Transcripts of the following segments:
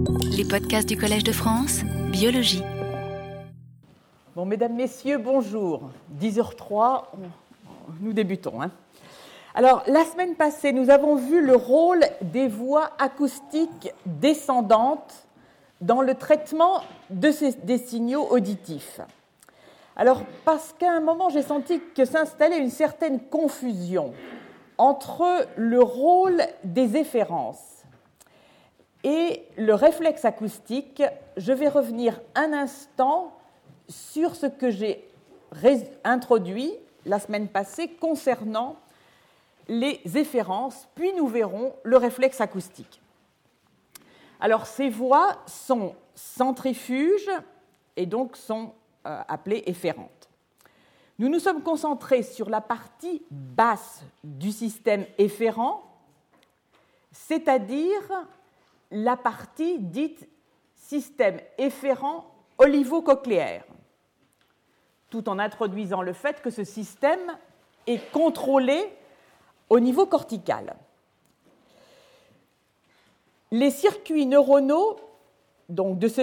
Les podcasts du Collège de France, Biologie. Bon, mesdames, messieurs, bonjour. 10h03, nous débutons. Alors, la semaine passée, nous avons vu le rôle des voies acoustiques descendantes dans le traitement des signaux auditifs. Alors, parce qu'à un moment, j'ai senti que s'installait une certaine confusion entre le rôle des efférences et le réflexe acoustique, je vais revenir un instant sur ce que j'ai introduit la semaine passée concernant les efférences, puis nous verrons le réflexe acoustique. Alors, ces voies sont centrifuges et donc sont appelées efférentes. Nous nous sommes concentrés sur la partie basse du système efférent, c'est-à-dire la partie dite système efférent olivocochléaire, tout en introduisant le fait que ce système est contrôlé au niveau cortical. Les circuits neuronaux donc de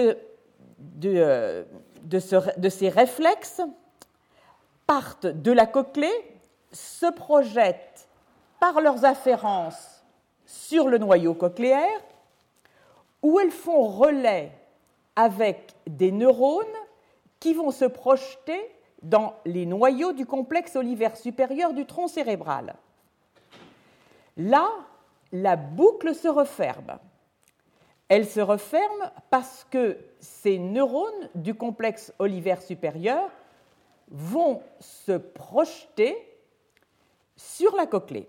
ces réflexes partent de la cochlée, se projettent par leurs afférences sur le noyau cochléaire, où elles font relais avec des neurones qui vont se projeter dans les noyaux du complexe olivaire supérieur du tronc cérébral. Là, la boucle se referme. Elle se referme parce que ces neurones du complexe olivaire supérieur vont se projeter sur la cochlée.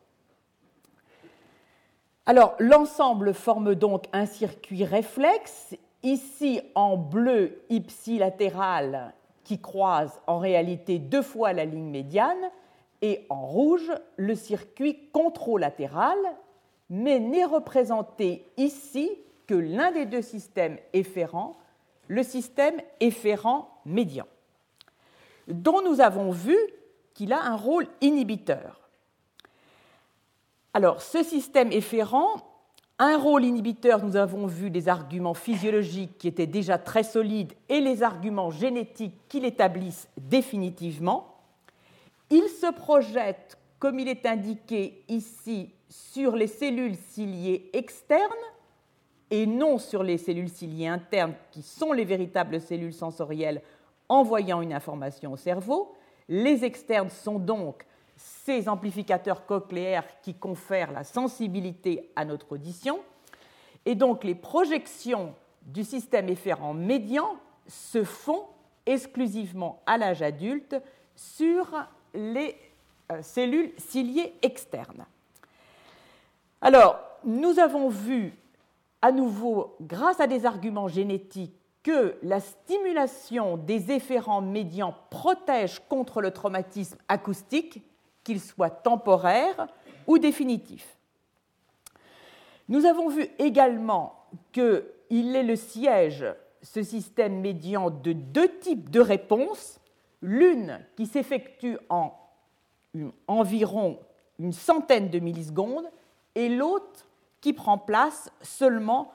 Alors, l'ensemble forme donc un circuit réflexe, ici en bleu ipsilatéral, qui croise en réalité 2 fois la ligne médiane, et en rouge, le circuit contralatéral, mais n'est représenté ici que l'un des 2 systèmes efférents, le système efférent médian, dont nous avons vu qu'il a un rôle inhibiteur. Alors, ce système efférent, un rôle inhibiteur, nous avons vu des arguments physiologiques qui étaient déjà très solides et les arguments génétiques qui l'établissent définitivement. Il se projette, comme il est indiqué ici, sur les cellules ciliées externes et non sur les cellules ciliées internes, qui sont les véritables cellules sensorielles envoyant une information au cerveau. Les externes sont donc ces amplificateurs cochléaires qui confèrent la sensibilité à notre audition. Et donc, les projections du système efférent médian se font exclusivement à l'âge adulte sur les cellules ciliées externes. Alors, nous avons vu à nouveau, grâce à des arguments génétiques, que la stimulation des efférents médians protège contre le traumatisme acoustique, qu'il soit temporaire ou définitif. Nous avons vu également qu'il est le siège, ce système médian, de 2 types de réponses, l'une qui s'effectue en environ une centaine de millisecondes et l'autre qui prend place seulement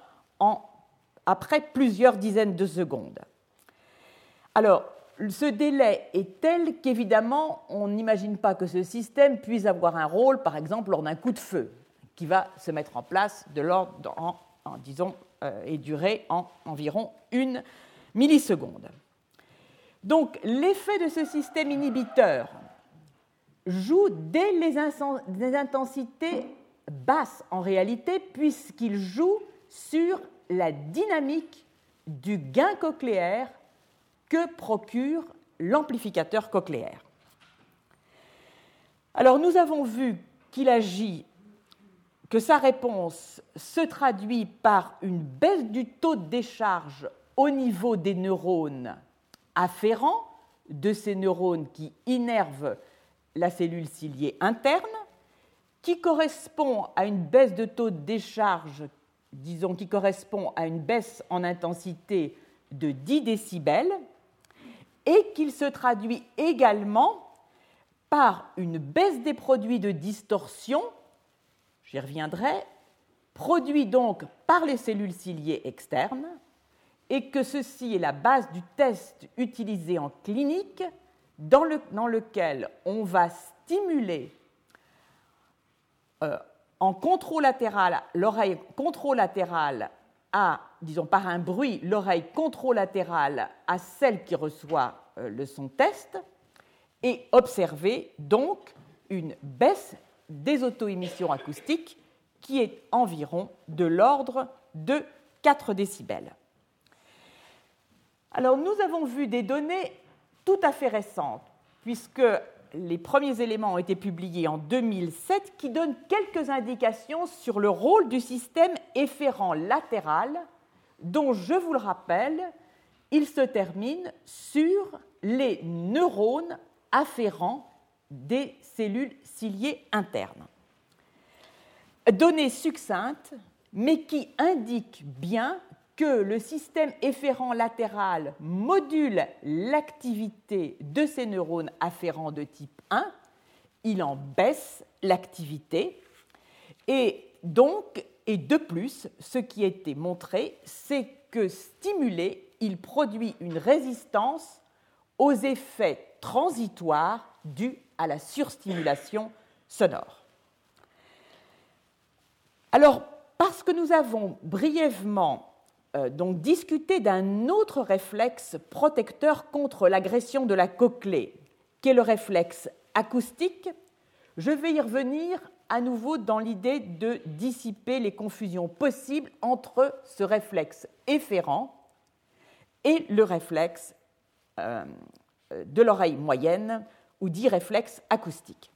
après plusieurs dizaines de secondes. Alors, ce délai est tel qu'évidemment, on n'imagine pas que ce système puisse avoir un rôle, par exemple, lors d'un coup de feu, qui va se mettre en place de l'ordre, et durer en environ 1 milliseconde. Donc, l'effet de ce système inhibiteur joue dès les intensités basses en réalité, puisqu'il joue sur la dynamique du gain cochléaire que procure l'amplificateur cochléaire. Alors, nous avons vu qu'il agit, que sa réponse se traduit par une baisse du taux de décharge au niveau des neurones afférents, de ces neurones qui innervent la cellule ciliée interne, qui correspond à une baisse de taux de décharge, disons, qui correspond à une baisse en intensité de 10 décibels, et qu'il se traduit également par une baisse des produits de distorsion, j'y reviendrai, produit donc par les cellules ciliées externes et que ceci est la base du test utilisé en clinique dans lequel on va stimuler en controlatéral l'oreille controlatérale à, disons par un bruit, l'oreille controlatérale à celle qui reçoit le son test et observer donc une baisse des auto-émissions acoustiques qui est environ de l'ordre de 4 décibels. Alors nous avons vu des données tout à fait récentes, puisque les premiers éléments ont été publiés en 2007 qui donnent quelques indications sur le rôle du système efférent latéral dont, je vous le rappelle, il se termine sur les neurones afférents des cellules ciliées internes. Données succinctes, mais qui indiquent bien que le système efférent latéral module l'activité de ces neurones afférents de type 1, il en baisse l'activité, et de plus, ce qui a été montré, c'est que stimulé, il produit une résistance aux effets transitoires dus à la surstimulation sonore. Alors, parce que nous avons brièvement donc discuté d'un autre réflexe protecteur contre l'agression de la cochlée, qui est le réflexe acoustique, je vais y revenir à nouveau dans l'idée de dissiper les confusions possibles entre ce réflexe efférent et le réflexe de l'oreille moyenne, ou dit réflexe acoustique.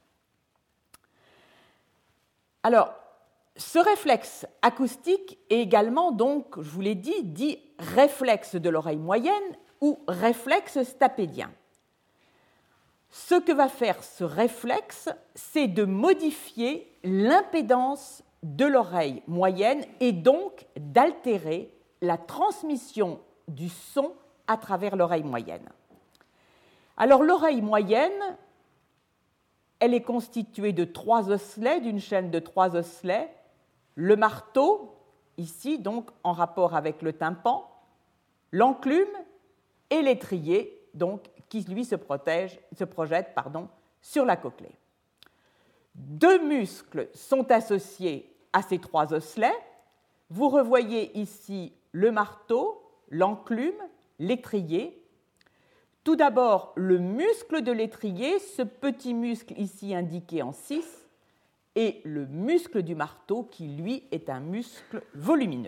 Alors, ce réflexe acoustique est également, donc, je vous l'ai dit réflexe de l'oreille moyenne ou réflexe stapédien. Ce que va faire ce réflexe, c'est de modifier l'impédance de l'oreille moyenne et donc d'altérer la transmission du son à travers l'oreille moyenne. Alors, l'oreille moyenne, elle est constituée de 3 osselets, d'une chaîne de 3 osselets. Le marteau, ici, donc en rapport avec le tympan, l'enclume et l'étrier, donc, qui, lui, se projette sur la cochlée. 2 muscles sont associés à ces 3 osselets. Vous revoyez ici le marteau, l'enclume, l'étrier. Tout d'abord, le muscle de l'étrier, ce petit muscle ici indiqué en 6, et le muscle du marteau qui, lui, est un muscle volumineux.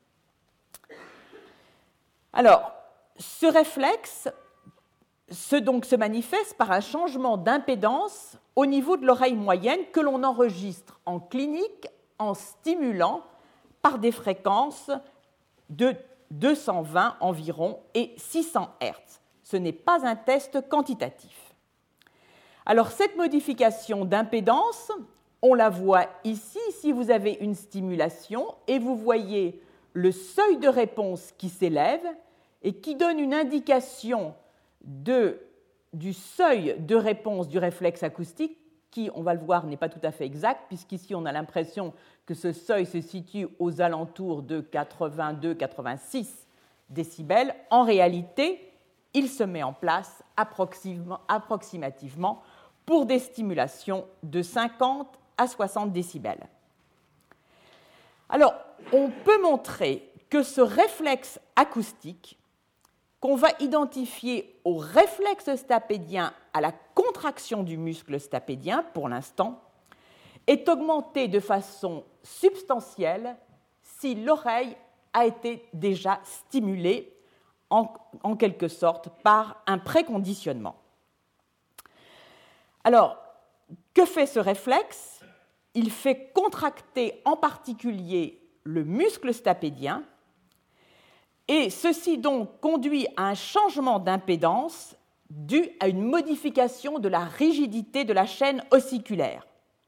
Alors, ce réflexe se manifeste par un changement d'impédance au niveau de l'oreille moyenne que l'on enregistre en clinique en stimulant par des fréquences de 220 environ et 600 Hz. Ce n'est pas un test quantitatif. Alors, cette modification d'impédance, on la voit ici, si vous avez une stimulation, et vous voyez le seuil de réponse qui s'élève et qui donne une indication du seuil de réponse du réflexe acoustique, qui, on va le voir, n'est pas tout à fait exact, puisqu'ici on a l'impression que ce seuil se situe aux alentours de 82-86 décibels. En réalité, il se met en place approximativement pour des stimulations de 50 à 60 décibels. Alors, on peut montrer que ce réflexe acoustique, qu'on va identifier au réflexe stapédien à la contraction du muscle stapédien pour l'instant, est augmenté de façon substantielle si l'oreille a été déjà stimulée en quelque sorte par un préconditionnement. Alors, que fait ce réflexe ? Il fait contracter en particulier le muscle stapédien et ceci donc conduit à un changement d'impédance dû à une modification de la rigidité de la chaîne ossiculaire.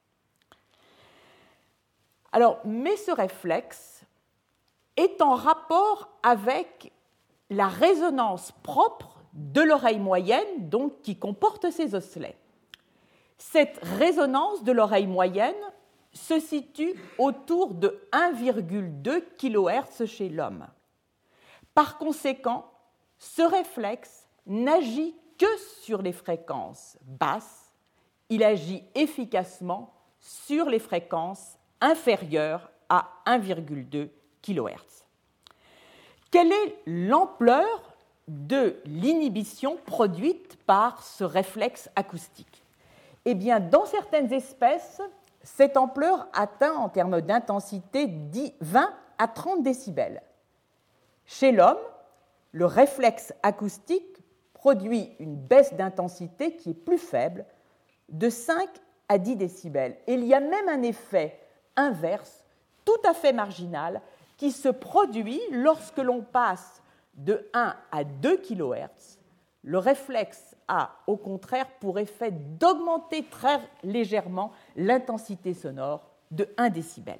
Alors, mais ce réflexe est en rapport avec la résonance propre de l'oreille moyenne, donc qui comporte ces osselets. Cette résonance de l'oreille moyenne se situe autour de 1,2 kHz chez l'homme. Par conséquent, ce réflexe n'agit que sur les fréquences basses, il agit efficacement sur les fréquences inférieures à 1,2 kHz. Quelle est l'ampleur de l'inhibition produite par ce réflexe acoustique? Eh bien, dans certaines espèces, cette ampleur atteint en termes d'intensité 20 à 30 décibels. Chez l'homme, le réflexe acoustique produit une baisse d'intensité qui est plus faible, de 5 à 10 décibels. Et il y a même un effet inverse, tout à fait marginal, qui se produit lorsque l'on passe de 1 à 2 kHz. Le réflexe a, au contraire, pour effet d'augmenter très légèrement l'intensité sonore de 1 décibel.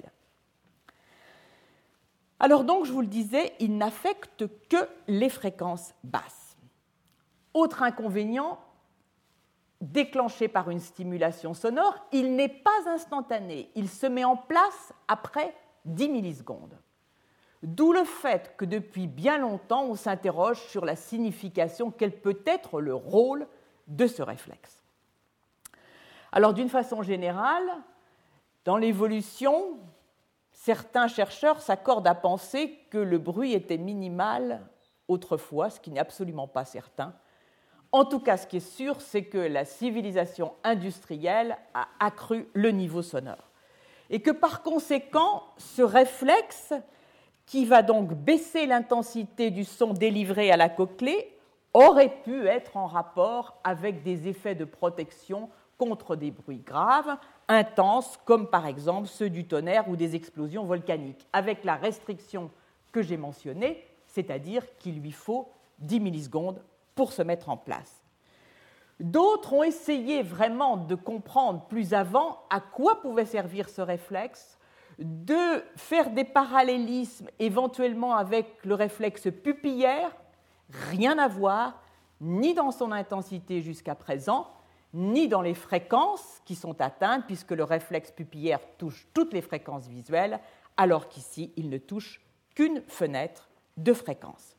Alors donc, je vous le disais, il n'affecte que les fréquences basses. Autre inconvénient, déclenché par une stimulation sonore, il n'est pas instantané, il se met en place après 10 millisecondes. D'où le fait que depuis bien longtemps, on s'interroge sur la signification, quel peut être le rôle de ce réflexe. Alors, d'une façon générale, dans l'évolution, certains chercheurs s'accordent à penser que le bruit était minimal autrefois, ce qui n'est absolument pas certain. En tout cas, ce qui est sûr, c'est que la civilisation industrielle a accru le niveau sonore. Et que par conséquent, ce réflexe, qui va donc baisser l'intensité du son délivré à la cochlée, aurait pu être en rapport avec des effets de protection contre des bruits graves, intenses, comme par exemple ceux du tonnerre ou des explosions volcaniques, avec la restriction que j'ai mentionnée, c'est-à-dire qu'il lui faut 10 millisecondes pour se mettre en place. D'autres ont essayé vraiment de comprendre plus avant à quoi pouvait servir ce réflexe, de faire des parallélismes éventuellement avec le réflexe pupillaire, rien à voir, ni dans son intensité jusqu'à présent, ni dans les fréquences qui sont atteintes, puisque le réflexe pupillaire touche toutes les fréquences visuelles, alors qu'ici, il ne touche qu'une fenêtre de fréquence.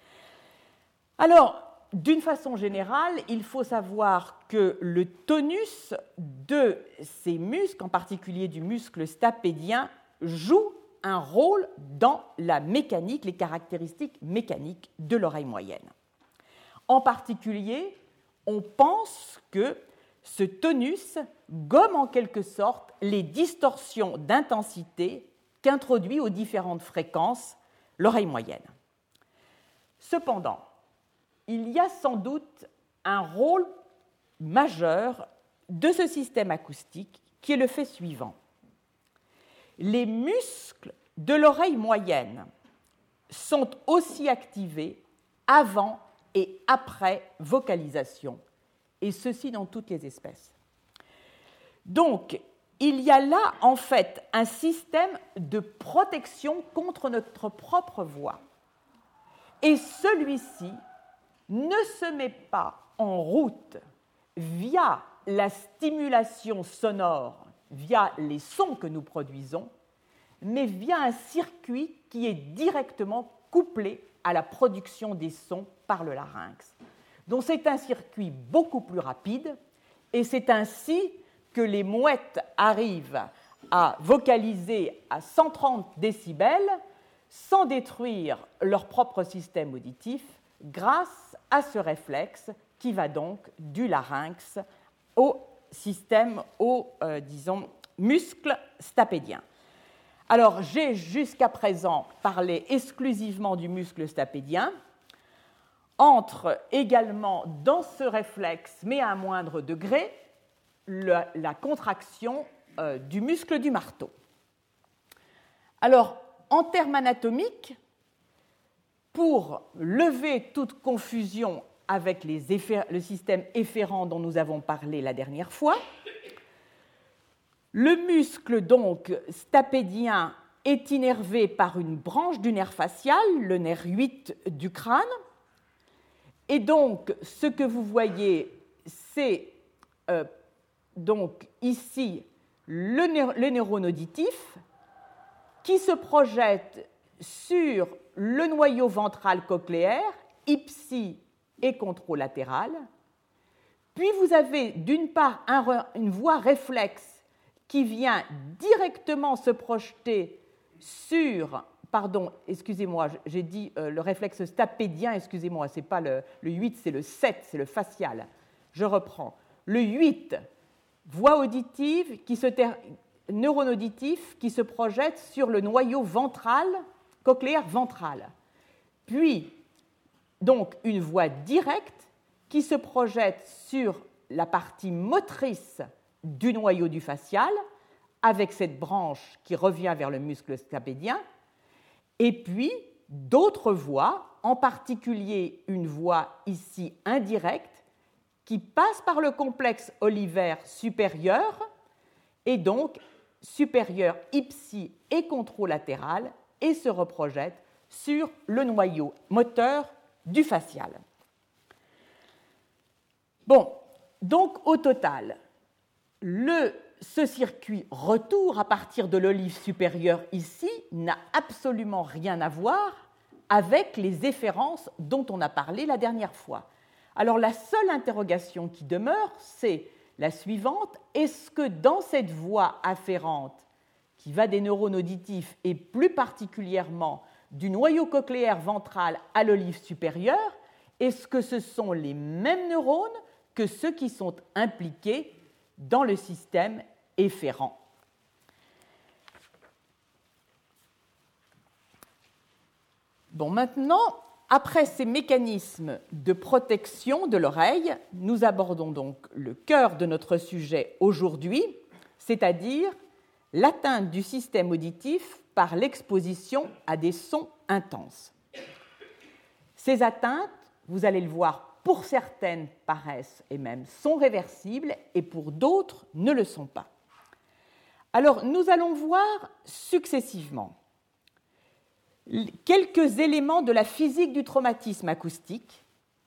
Alors, d'une façon générale, il faut savoir que le tonus de ces muscles, en particulier du muscle stapédien, joue un rôle dans la mécanique, les caractéristiques mécaniques de l'oreille moyenne. En particulier, on pense que ce tonus gomme en quelque sorte les distorsions d'intensité qu'introduit aux différentes fréquences l'oreille moyenne. Cependant, il y a sans doute un rôle majeur de ce système acoustique qui est le fait suivant. Les muscles de l'oreille moyenne sont aussi activés avant et après vocalisation, et ceci dans toutes les espèces. Donc, il y a là en fait un système de protection contre notre propre voix. Et celui-ci ne se met pas en route via la stimulation sonore, via les sons que nous produisons, mais via un circuit qui est directement couplé à la production des sons par le larynx. Donc c'est un circuit beaucoup plus rapide, et c'est ainsi que les mouettes arrivent à vocaliser à 130 décibels sans détruire leur propre système auditif, grâce à ce réflexe qui va donc du larynx au système, disons, muscle stapédien. Alors, j'ai jusqu'à présent parlé exclusivement du muscle stapédien. Entre également dans ce réflexe, mais à un moindre degré, la contraction du muscle du marteau. Alors, en termes anatomiques, pour lever toute confusion avec le système efférent dont nous avons parlé la dernière fois, le muscle donc stapédien est innervé par une branche du nerf facial, le nerf 8 du crâne, et donc ce que vous voyez, c'est donc ici le neurone auditif qui se projette sur le noyau ventral cochléaire, ipsi et controlatéral. Puis vous avez d'une part une voie réflexe qui vient directement se projeter sur, pardon, excusez-moi, j'ai dit le réflexe stapédien, excusez-moi, ce n'est pas le 8, c'est le 7, c'est le facial. Je reprends. Le 8, voie auditive, neurone auditif qui se projette sur le noyau ventral, cochléaire ventral. Puis, donc, une voie directe qui se projette sur la partie motrice du noyau du facial, avec cette branche qui revient vers le muscle stapédien, et puis d'autres voies, en particulier une voie ici indirecte, qui passe par le complexe olivaire supérieur, et donc supérieur ipsi et controlatéral, et se reprojette sur le noyau moteur du facial. Bon, donc au total, ce circuit retour à partir de l'olive supérieure ici n'a absolument rien à voir avec les efférences dont on a parlé la dernière fois. Alors la seule interrogation qui demeure, c'est la suivante. Est-ce que dans cette voie afférente qui va des neurones auditifs et plus particulièrement du noyau cochléaire ventral à l'olive supérieure, est-ce que ce sont les mêmes neurones que ceux qui sont impliqués dans le système efférent? Bon, maintenant, après ces mécanismes de protection de l'oreille, nous abordons donc le cœur de notre sujet aujourd'hui, c'est-à-dire l'atteinte du système auditif par l'exposition à des sons intenses. Ces atteintes, vous allez le voir, pour certaines paraissent et même sont réversibles et pour d'autres ne le sont pas. Alors, nous allons voir successivement quelques éléments de la physique du traumatisme acoustique,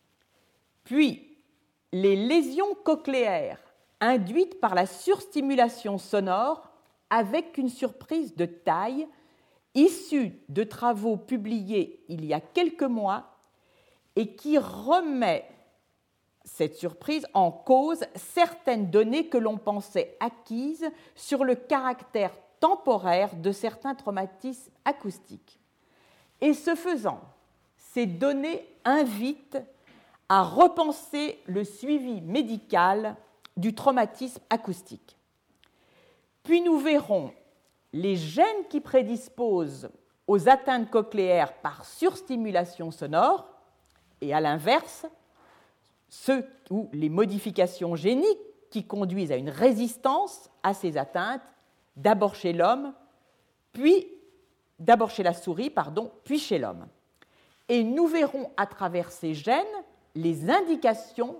puis les lésions cochléaires induites par la surstimulation sonore avec une surprise de taille issue de travaux publiés il y a quelques mois et qui remet cette surprise en cause certaines données que l'on pensait acquises sur le caractère temporaire de certains traumatismes acoustiques. Et ce faisant, ces données invitent à repenser le suivi médical du traumatisme acoustique. Puis nous verrons les gènes qui prédisposent aux atteintes cochléaires par surstimulation sonore, et à l'inverse, ceux ou les modifications géniques qui conduisent à une résistance à ces atteintes, d'abord chez l'homme, puis d'abord chez la souris, puis chez l'homme. Et nous verrons à travers ces gènes des indications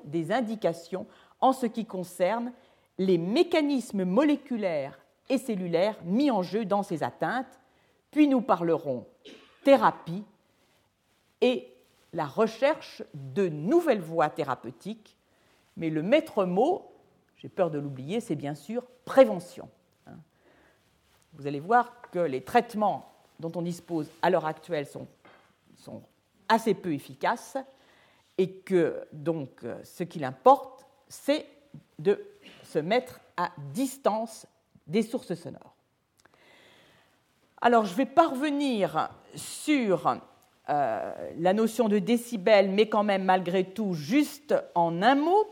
en ce qui concerne les mécanismes moléculaires et cellulaires mis en jeu dans ces atteintes, puis nous parlerons thérapie et la recherche de nouvelles voies thérapeutiques, mais le maître mot, j'ai peur de l'oublier, c'est bien sûr prévention. Vous allez voir que les traitements dont on dispose à l'heure actuelle sont assez peu efficaces et que donc ce qu'il importe, c'est de se mettre à distance des sources sonores. Alors, je vais pas revenir sur la notion de décibel, mais quand même, malgré tout, juste en un mot,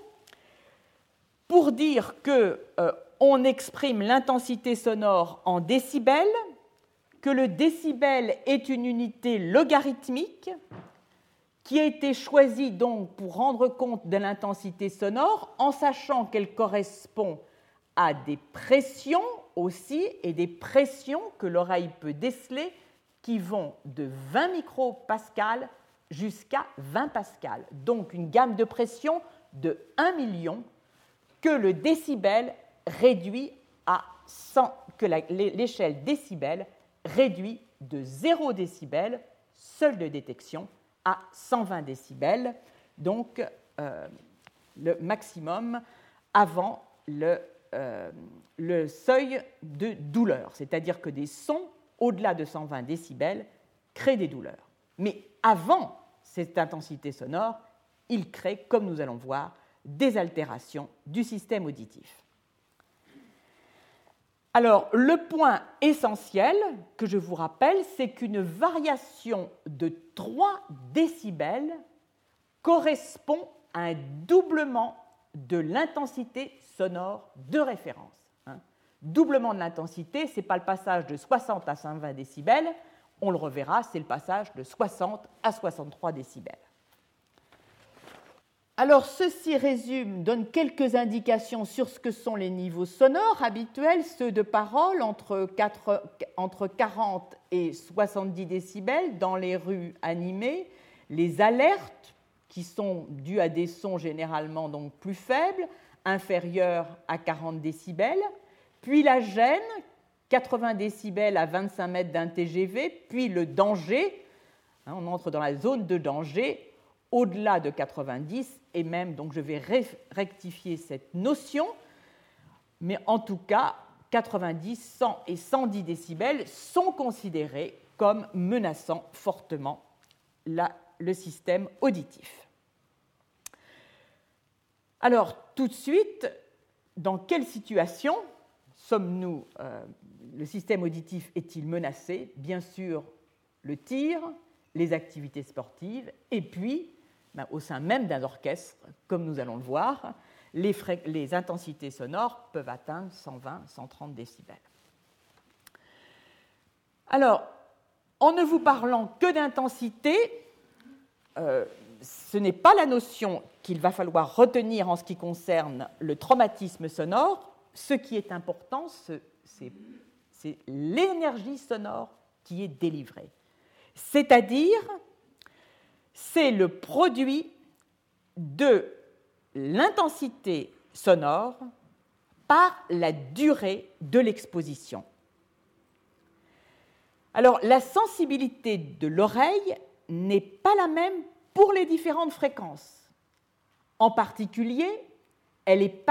pour dire qu'on exprime l'intensité sonore en décibels, que le décibel est une unité logarithmique qui a été choisie donc pour rendre compte de l'intensité sonore en sachant qu'elle correspond à des pressions aussi et des pressions que l'oreille peut déceler qui vont de 20 micropascals jusqu'à 20 pascals. Donc une gamme de pression de 1 million que le décibel réduit à 100, que l'échelle décibel réduit de 0 décibel, seuil de détection, à 120 décibels, donc le maximum avant le le seuil de douleur, c'est-à-dire que des sons au-delà de 120 décibels créent des douleurs. Mais avant cette intensité sonore, ils créent, comme nous allons voir, des altérations du système auditif. Alors, le point essentiel que je vous rappelle, c'est qu'une variation de 3 décibels correspond à un doublement de l'intensité sonore de référence. Doublement de l'intensité, ce n'est pas le passage de 60 à 120 décibels, on le reverra, c'est le passage de 60 à 63 décibels. Alors, ceci donne quelques indications sur ce que sont les niveaux sonores habituels, ceux de parole entre 40 et 70 décibels dans les rues animées, les alertes qui sont dues à des sons généralement donc plus faibles, inférieurs à 40 décibels, puis la gêne, 80 décibels à 25 mètres d'un TGV, puis le danger, on entre dans la zone de danger, au-delà de 90, et même, donc je vais rectifier cette notion, mais en tout cas, 90, 100 et 110 décibels sont considérés comme menaçant fortement le système auditif. Alors, tout de suite, dans quelle situation sommes-nous, le système auditif est-il menacé? Bien sûr, le tir, les activités sportives, et puis, au sein même d'un orchestre, comme nous allons le voir, les intensités sonores peuvent atteindre 120, 130 décibels. Alors, en ne vous parlant que d'intensité, ce n'est pas la notion qu'il va falloir retenir en ce qui concerne le traumatisme sonore. Ce qui est important, c'est l'énergie sonore qui est délivrée. C'est-à-dire, c'est le produit de l'intensité sonore par la durée de l'exposition. Alors, la sensibilité de l'oreille n'est pas la même pour les différentes fréquences. En particulier, elle est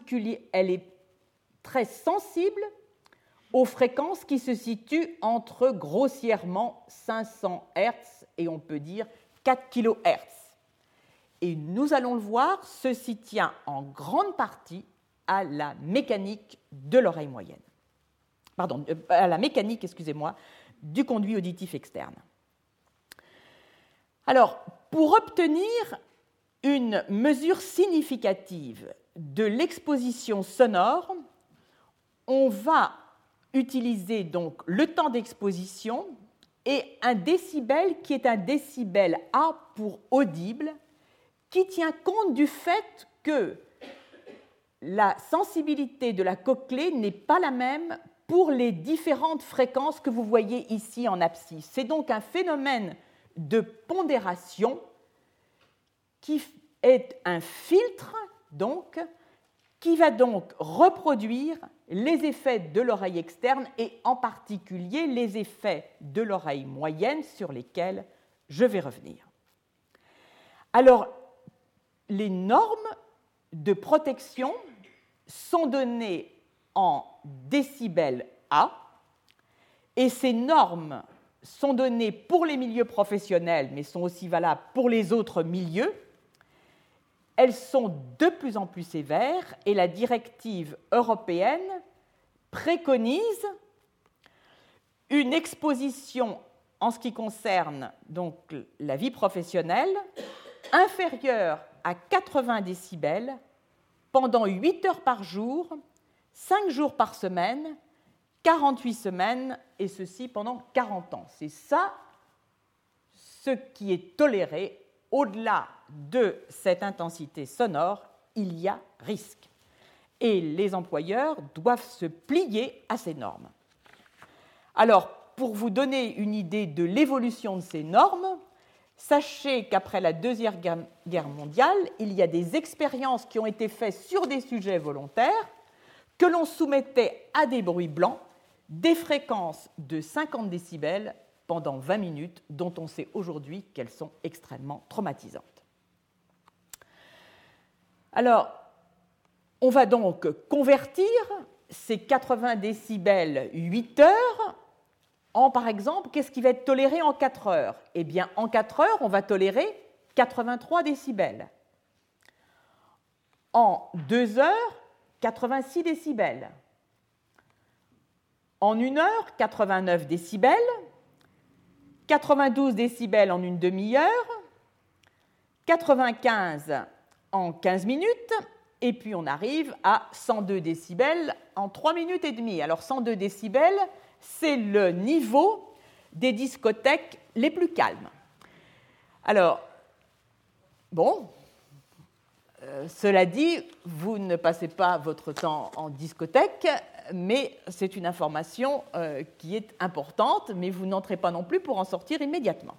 très sensible aux fréquences qui se situent entre grossièrement 500 Hz et on peut dire 4 kHz. Et nous allons le voir, ceci tient en grande partie à la mécanique de l'oreille moyenne. Pardon, à la mécanique, excusez-moi, du conduit auditif externe. Alors, pour obtenir une mesure significative de l'exposition sonore, on va utiliser donc le temps d'exposition et un décibel qui est un décibel A pour audible, qui tient compte du fait que la sensibilité de la cochlée n'est pas la même pour les différentes fréquences que vous voyez ici en abscisse. C'est donc un phénomène de pondération qui est un filtre, donc, qui va donc reproduire les effets de l'oreille externe et en particulier les effets de l'oreille moyenne sur lesquels je vais revenir. Alors, les normes de protection sont données en décibels A et ces normes sont données pour les milieux professionnels mais sont aussi valables pour les autres milieux. Elles sont de plus en plus sévères et la directive européenne préconise une exposition en ce qui concerne donc la vie professionnelle inférieure à 80 décibels pendant 8 heures par jour, 5 jours par semaine, 48 semaines, et ceci pendant 40 ans. C'est ça ce qui est toléré. Au-delà de cette intensité sonore, il y a risque. Et les employeurs doivent se plier à ces normes. Alors, pour vous donner une idée de l'évolution de ces normes, sachez qu'après la Deuxième Guerre mondiale, il y a des expériences qui ont été faites sur des sujets volontaires que l'on soumettait à des bruits blancs, des fréquences de 50 décibels pendant 20 minutes, dont on sait aujourd'hui qu'elles sont extrêmement traumatisantes. Alors, On va donc convertir ces 80 décibels 8 heures en, par exemple, qu'est-ce qui va être toléré en 4 heures? Eh bien, en 4 heures, on va tolérer 83 décibels. En 2 heures, 86 décibels. En 1 heure, 89 décibels. 92 décibels en une demi-heure. 95 en 15 minutes. Et puis, on arrive à 102 décibels en 3 minutes et demie. Alors, 102 décibels, c'est le niveau des discothèques les plus calmes. Alors, bon, cela dit, vous ne passez pas votre temps en discothèque, mais c'est une information qui est importante, mais vous n'entrez pas non plus pour en sortir immédiatement.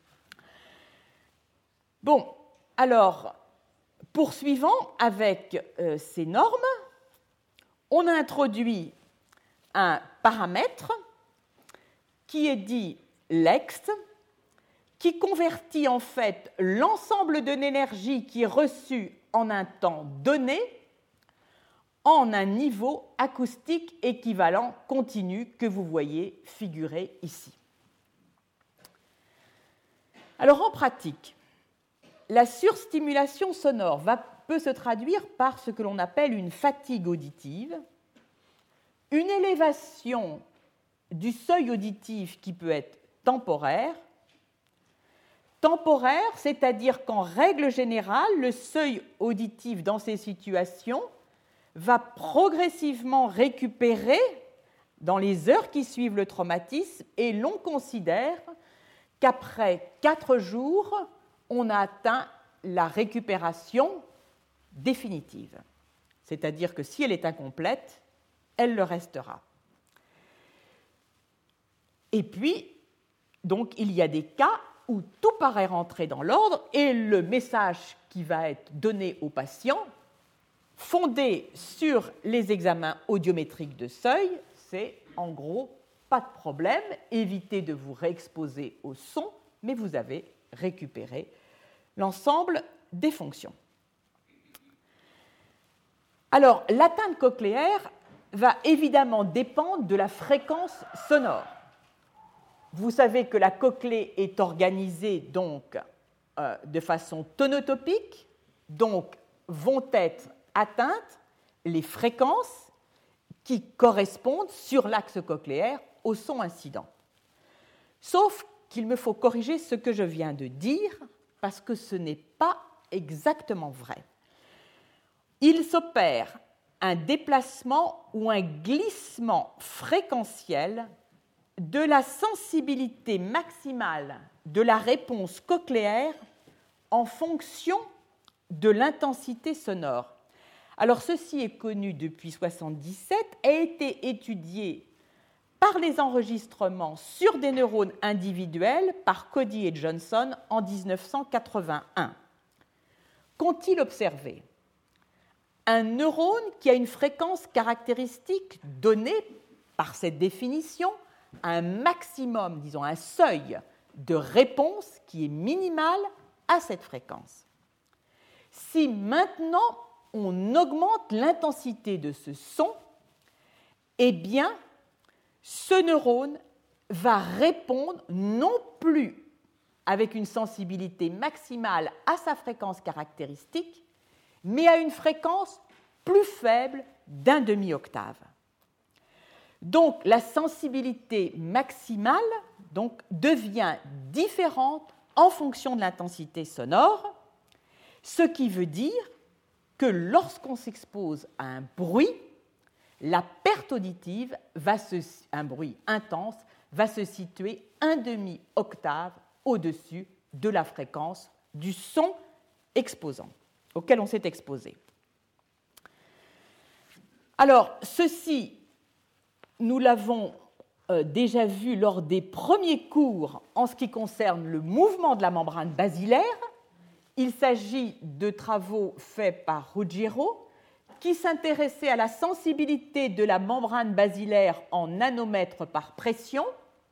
Bon, alors, poursuivons avec ces normes. On a introduit un paramètre qui est dit l'ex, qui convertit en fait l'ensemble de l'énergie qui est reçue en un temps donné en un niveau acoustique équivalent continu que vous voyez figuré ici. Alors en pratique, la surstimulation sonore peut se traduire par ce que l'on appelle une fatigue auditive, une élévation du seuil auditif qui peut être temporaire. Temporaire, c'est-à-dire qu'en règle générale, le seuil auditif dans ces situations va progressivement récupérer dans les heures qui suivent le traumatisme et l'on considère qu'après 4 jours, on a atteint la récupération définitive. C'est-à-dire que si elle est incomplète, elle le restera. Et puis, donc, il y a des cas où tout paraît rentrer dans l'ordre et le message qui va être donné au patient, fondé sur les examens audiométriques de seuil, c'est en gros pas de problème, évitez de vous réexposer au son, mais vous avez récupéré l'ensemble des fonctions. Alors, l'atteinte cochléaire va évidemment dépendre de la fréquence sonore. Vous savez que la cochlée est organisée donc de façon tonotopique, donc vont être atteintes les fréquences qui correspondent sur l'axe cochléaire au son incident. Sauf qu'il me faut corriger ce que je viens de dire parce que ce n'est pas exactement vrai. Il s'opère un déplacement ou un glissement fréquentiel de la sensibilité maximale de la réponse cochléaire en fonction de l'intensité sonore. Alors, ceci est connu depuis 1977, a été étudié par les enregistrements sur des neurones individuels par Cody et Johnson en 1981. Qu'ont-ils observé? Un neurone qui a une fréquence caractéristique donnée par cette définition, un maximum, disons un seuil de réponse qui est minimal à cette fréquence. Si maintenant on augmente l'intensité de ce son, eh bien, ce neurone va répondre non plus avec une sensibilité maximale à sa fréquence caractéristique, mais à une fréquence plus faible d'un demi-octave. Donc, la sensibilité maximale devient différente en fonction de l'intensité sonore, ce qui veut dire que lorsqu'on s'expose à un bruit, la perte auditive, un bruit intense, va se situer un demi-octave au-dessus de la fréquence du son exposant, auquel on s'est exposé. Alors, ceci, nous l'avons déjà vu lors des premiers cours en ce qui concerne le mouvement de la membrane basilaire. Il s'agit de travaux faits par Ruggiero, qui s'intéressait à la sensibilité de la membrane basilaire en nanomètres par pression,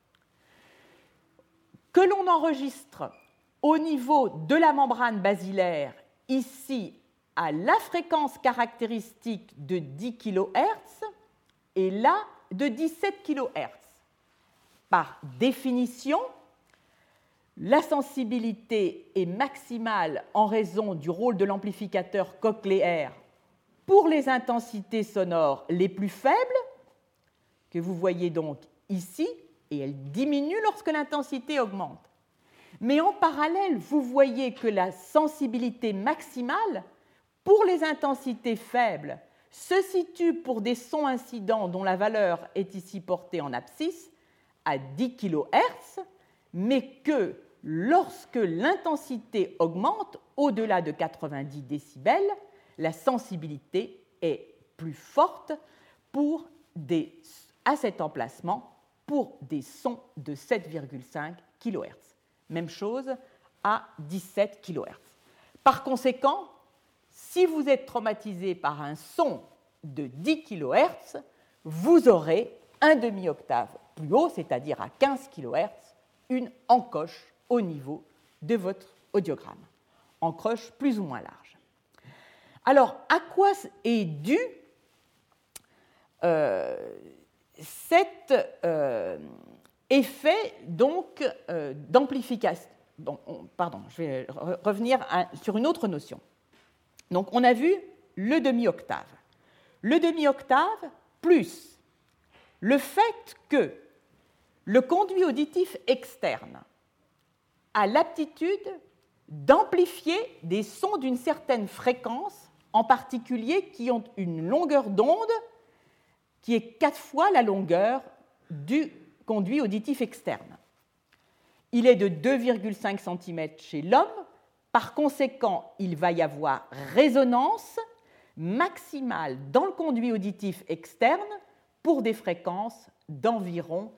que l'on enregistre au niveau de la membrane basilaire, ici à la fréquence caractéristique de 10 kHz et là de 17 kHz. Par définition, la sensibilité est maximale en raison du rôle de l'amplificateur cochléaire pour les intensités sonores les plus faibles, que vous voyez donc ici, et elle diminue lorsque l'intensité augmente. Mais en parallèle, vous voyez que la sensibilité maximale pour les intensités faibles se situe pour des sons incidents dont la valeur est ici portée en abscisse à 10 kHz, mais que lorsque l'intensité augmente au-delà de 90 décibels, la sensibilité est plus forte à cet emplacement pour des sons de 7,5 kHz. Même chose à 17 kHz. Par conséquent, si vous êtes traumatisé par un son de 10 kHz, vous aurez un demi-octave plus haut, c'est-à-dire à 15 kHz, une encoche au niveau de votre audiogramme. Encoche plus ou moins large. Alors, à quoi est dû cet effet donc, d'amplification? Je vais revenir sur une autre notion. Donc, on a vu le demi-octave. Le demi-octave plus le fait que le conduit auditif externe a l'aptitude d'amplifier des sons d'une certaine fréquence, en particulier qui ont une longueur d'onde qui est 4 fois la longueur du conduit auditif externe. Il est de 2,5 cm chez l'homme. Par conséquent, il va y avoir résonance maximale dans le conduit auditif externe pour des fréquences d'environ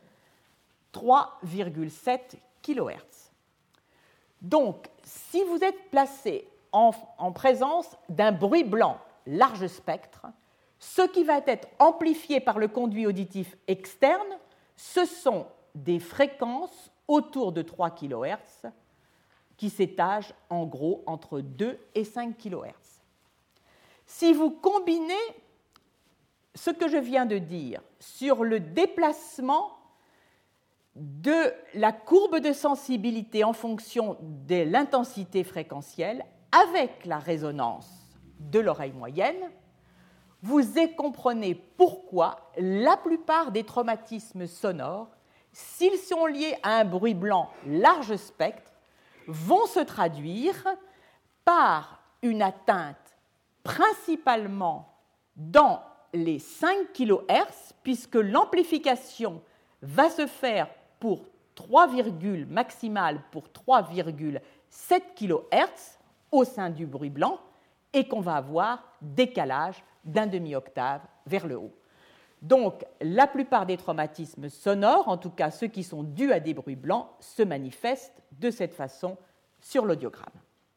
3,7 kHz. Donc, si vous êtes placé en présence d'un bruit blanc large spectre, ce qui va être amplifié par le conduit auditif externe, ce sont des fréquences autour de 3 kHz qui s'étagent en gros entre 2 et 5 kHz. Si vous combinez ce que je viens de dire sur le déplacement de la courbe de sensibilité en fonction de l'intensité fréquentielle avec la résonance de l'oreille moyenne, vous comprenez pourquoi la plupart des traumatismes sonores, s'ils sont liés à un bruit blanc large spectre, vont se traduire par une atteinte principalement dans les 5 kHz, puisque l'amplification va se faire pour 3, maximale pour 3,7 kHz au sein du bruit blanc et qu'on va avoir décalage d'un demi-octave vers le haut. Donc, la plupart des traumatismes sonores, en tout cas ceux qui sont dus à des bruits blancs, se manifestent de cette façon sur l'audiogramme.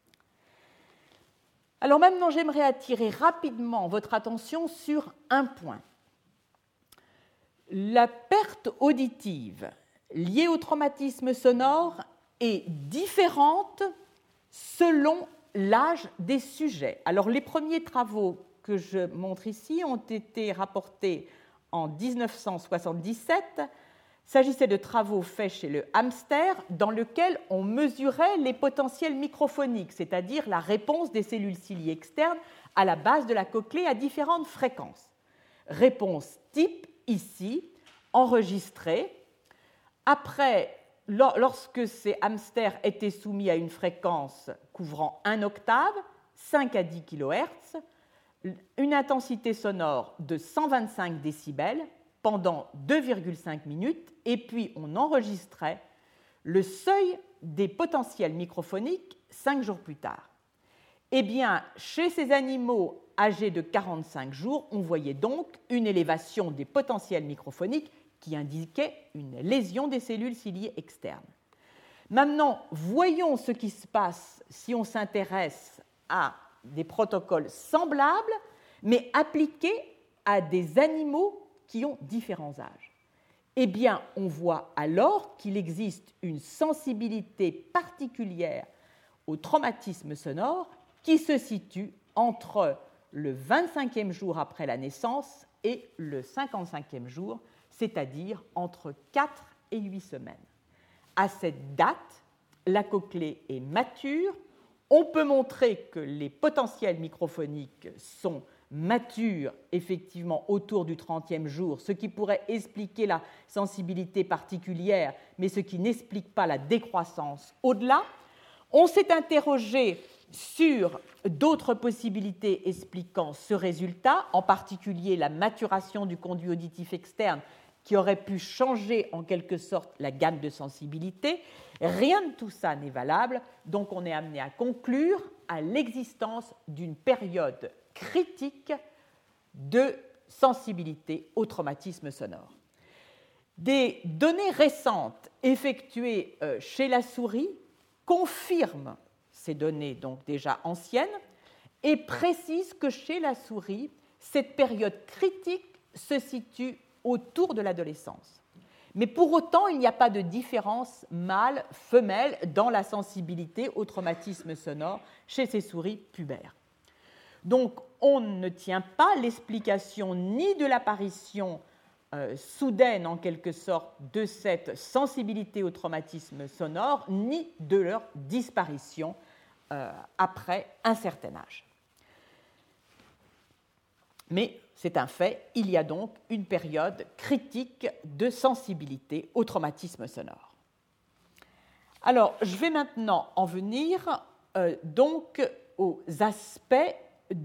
Alors maintenant, j'aimerais attirer rapidement votre attention sur un point. La perte auditive liée au traumatisme sonore est différente selon l'âge des sujets. Alors, les premiers travaux que je montre ici ont été rapportés en 1977. Il s'agissait de travaux faits chez le hamster dans lesquels on mesurait les potentiels microphoniques, c'est-à-dire la réponse des cellules ciliées externes à la base de la cochlée à différentes fréquences. Réponse type, ici, enregistrée. Après, lorsque ces hamsters étaient soumis à une fréquence couvrant 1 octave, 5 à 10 kHz, une intensité sonore de 125 décibels pendant 2,5 minutes, et puis on enregistrait le seuil des potentiels microphoniques 5 jours plus tard. Eh bien, chez ces animaux âgés de 45 jours, on voyait donc une élévation des potentiels microphoniques qui indiquait une lésion des cellules ciliées externes. Maintenant, voyons ce qui se passe si on s'intéresse à des protocoles semblables, mais appliqués à des animaux qui ont différents âges. Eh bien, on voit alors qu'il existe une sensibilité particulière au traumatisme sonore qui se situe entre le 25e jour après la naissance et le 55e jour, c'est-à-dire entre 4 et 8 semaines. À cette date, la cochlée est mature. On peut montrer que les potentiels microphoniques sont matures effectivement autour du 30e jour, ce qui pourrait expliquer la sensibilité particulière, mais ce qui n'explique pas la décroissance au-delà. On s'est interrogé sur d'autres possibilités expliquant ce résultat, en particulier la maturation du conduit auditif externe qui aurait pu changer en quelque sorte la gamme de sensibilité. Rien de tout ça n'est valable, donc on est amené à conclure à l'existence d'une période critique de sensibilité au traumatisme sonore. Des données récentes effectuées chez la souris confirment ces données donc déjà anciennes et précisent que chez la souris, cette période critique se situe autour de l'adolescence. Mais pour autant, il n'y a pas de différence mâle-femelle dans la sensibilité au traumatisme sonore chez ces souris pubères. Donc, on ne tient pas l'explication ni de l'apparition soudaine, en quelque sorte, de cette sensibilité au traumatisme sonore, ni de leur disparition après un certain âge. Mais c'est un fait, il y a donc une période critique de sensibilité au traumatisme sonore. Alors, je vais maintenant en venir donc aux aspects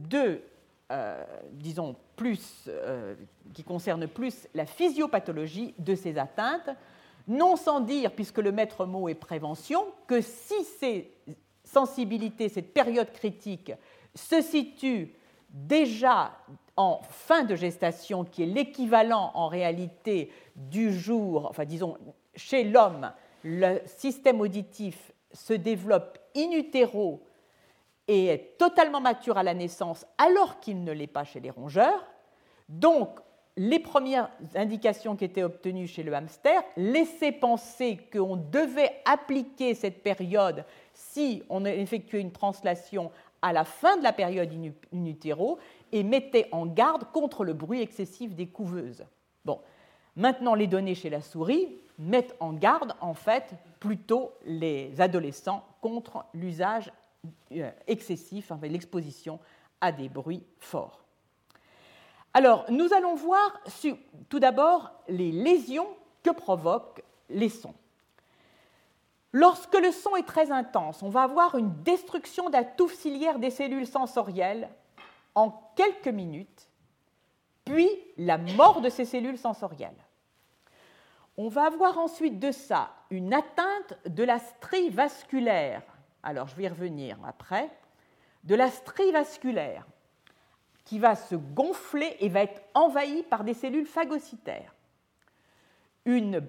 qui concernent plus la physiopathologie de ces atteintes, non sans dire, puisque le maître mot est prévention, que si ces sensibilités, cette période critique, se situe déjà en fin de gestation, qui est l'équivalent en réalité du jour, enfin disons, chez l'homme, le système auditif se développe in utero et est totalement mature à la naissance alors qu'il ne l'est pas chez les rongeurs. Donc, les premières indications qui étaient obtenues chez le hamster laissaient penser qu'on devait appliquer cette période si on effectuait une translation à la fin de la période in utero et mettait en garde contre le bruit excessif des couveuses. Bon, maintenant, les données chez la souris mettent en garde, en fait, plutôt les adolescents contre l'usage excessif, enfin, l'exposition à des bruits forts. Alors, nous allons voir tout d'abord les lésions que provoquent les sons. Lorsque le son est très intense, on va avoir une destruction de la touffe ciliaire des cellules sensorielles en quelques minutes, puis la mort de ces cellules sensorielles. On va avoir ensuite de ça une atteinte de la strie vasculaire. Alors, je vais y revenir après. De la strie vasculaire qui va se gonfler et va être envahie par des cellules phagocytaires. Une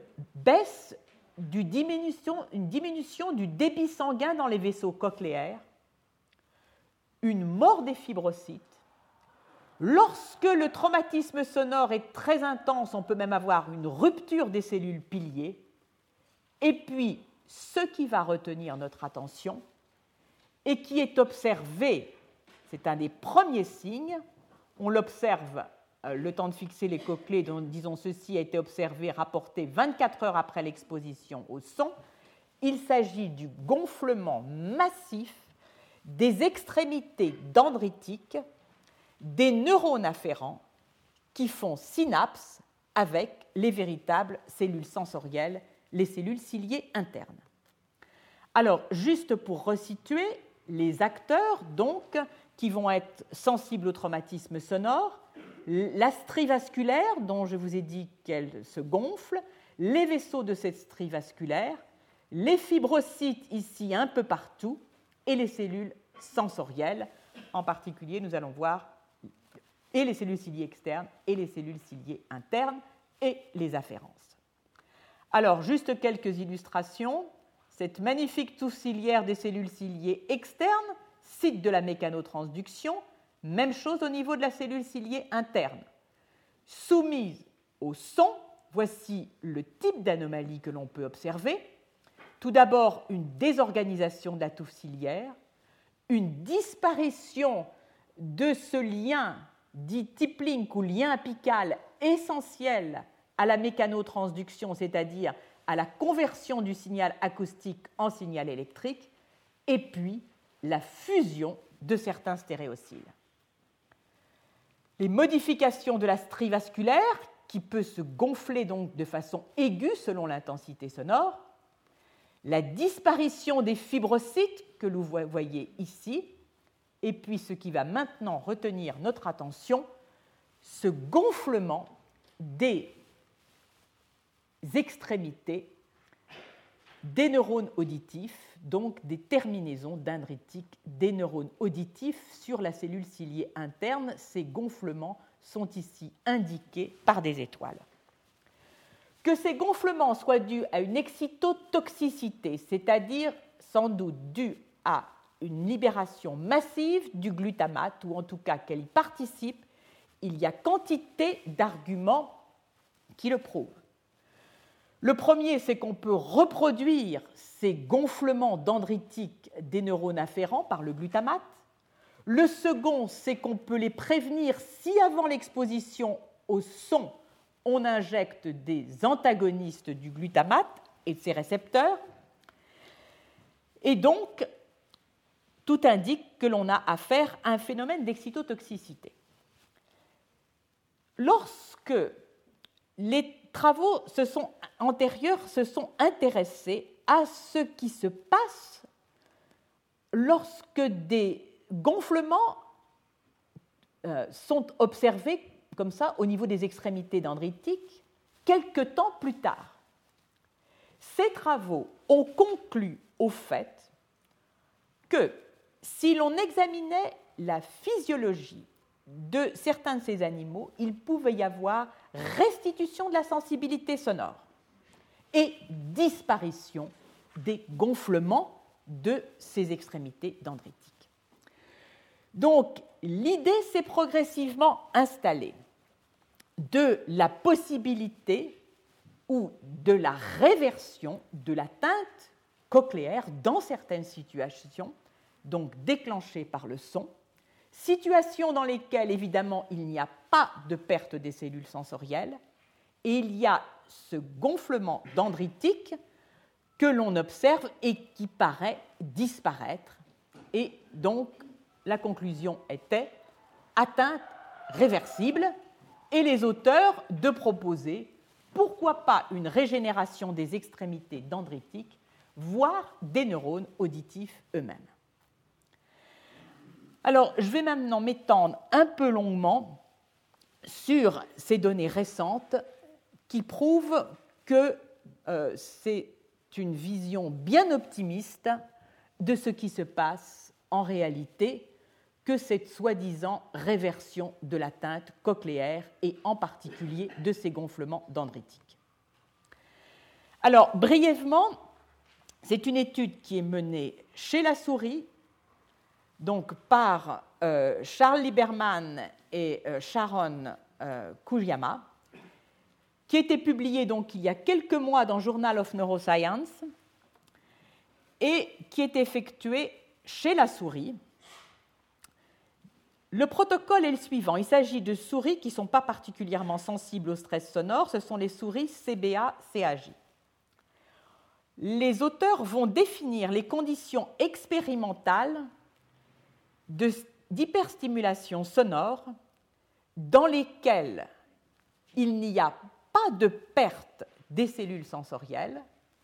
diminution du débit sanguin dans les vaisseaux cochléaires, une mort des fibrocytes. Lorsque le traumatisme sonore est très intense, on peut même avoir une rupture des cellules piliers. Et puis, ce qui va retenir notre attention et qui est observé, c'est un des premiers signes, on l'observe le temps de fixer les cochlées, dont, disons, ceci a été observé, rapporté 24 heures après l'exposition au son. Il s'agit du gonflement massif des extrémités dendritiques des neurones afférents qui font synapse avec les véritables cellules sensorielles, les cellules ciliées internes. Alors, juste pour resituer, les acteurs, donc, qui vont être sensibles au traumatisme sonore, la strie vasculaire, dont je vous ai dit qu'elle se gonfle, les vaisseaux de cette strie vasculaire, les fibrocytes ici un peu partout, et les cellules sensorielles. En particulier, nous allons voir et les cellules ciliées externes et les cellules ciliées internes et les afférences. Alors, juste quelques illustrations. Cette magnifique touffe ciliaire des cellules ciliées externes, site de la mécanotransduction, même chose au niveau de la cellule ciliée interne. Soumise au son, voici le type d'anomalie que l'on peut observer. Tout d'abord, une désorganisation de la touffe ciliaire, une disparition de ce lien dit tip link ou lien apical essentiel à la mécanotransduction, c'est-à-dire à la conversion du signal acoustique en signal électrique, et puis la fusion de certains stéréocyles. Les modifications de la strie vasculaire, qui peut se gonfler donc de façon aiguë selon l'intensité sonore, la disparition des fibrocytes que vous voyez ici, et puis ce qui va maintenant retenir notre attention, ce gonflement des extrémités des neurones auditifs, donc des terminaisons dendritiques des neurones auditifs sur la cellule ciliée interne. Ces gonflements sont ici indiqués par des étoiles. Que ces gonflements soient dus à une excitotoxicité, c'est-à-dire sans doute dus à une libération massive du glutamate, ou en tout cas qu'elle y participe, il y a quantité d'arguments qui le prouvent. Le premier, c'est qu'on peut reproduire ces gonflements dendritiques des neurones afférents par le glutamate. Le second, c'est qu'on peut les prévenir si avant l'exposition au son, on injecte des antagonistes du glutamate et de ses récepteurs. Et donc, tout indique que l'on a affaire à un phénomène d'excitotoxicité. Lorsque les travaux antérieurs se sont intéressés à ce qui se passe lorsque des gonflements sont observés comme ça au niveau des extrémités dendritiques quelque temps plus tard. Ces travaux ont conclu au fait que si l'on examinait la physiologie de certains de ces animaux, il pouvait y avoir restitution de la sensibilité sonore et disparition des gonflements de ces extrémités dendritiques. Donc, l'idée s'est progressivement installée de la possibilité ou de la réversion de l'atteinte cochléaire dans certaines situations, donc déclenchées par le son, situations dans lesquelles, évidemment, il n'y a pas de perte des cellules sensorielles et il y a ce gonflement dendritique que l'on observe et qui paraît disparaître. Et donc, la conclusion était atteinte réversible et les auteurs de proposer pourquoi pas une régénération des extrémités dendritiques, voire des neurones auditifs eux-mêmes. Alors, je vais maintenant m'étendre un peu longuement sur ces données récentes qui prouvent que c'est une vision bien optimiste de ce qui se passe en réalité que cette soi-disant réversion de l'atteinte cochléaire et en particulier de ces gonflements dendritiques. Alors, brièvement, c'est une étude qui est menée chez la souris, donc par Charles Lieberman et Sharon Kujiyama, qui a été publiée donc il y a quelques mois dans Journal of Neuroscience et qui est effectuée chez la souris. Le protocole est le suivant. Il s'agit de souris qui ne sont pas particulièrement sensibles au stress sonore. Ce sont les souris CBA-CAJ. Les auteurs vont définir les conditions expérimentales d'hyperstimulation sonore dans lesquelles il n'y a pas de perte des cellules sensorielles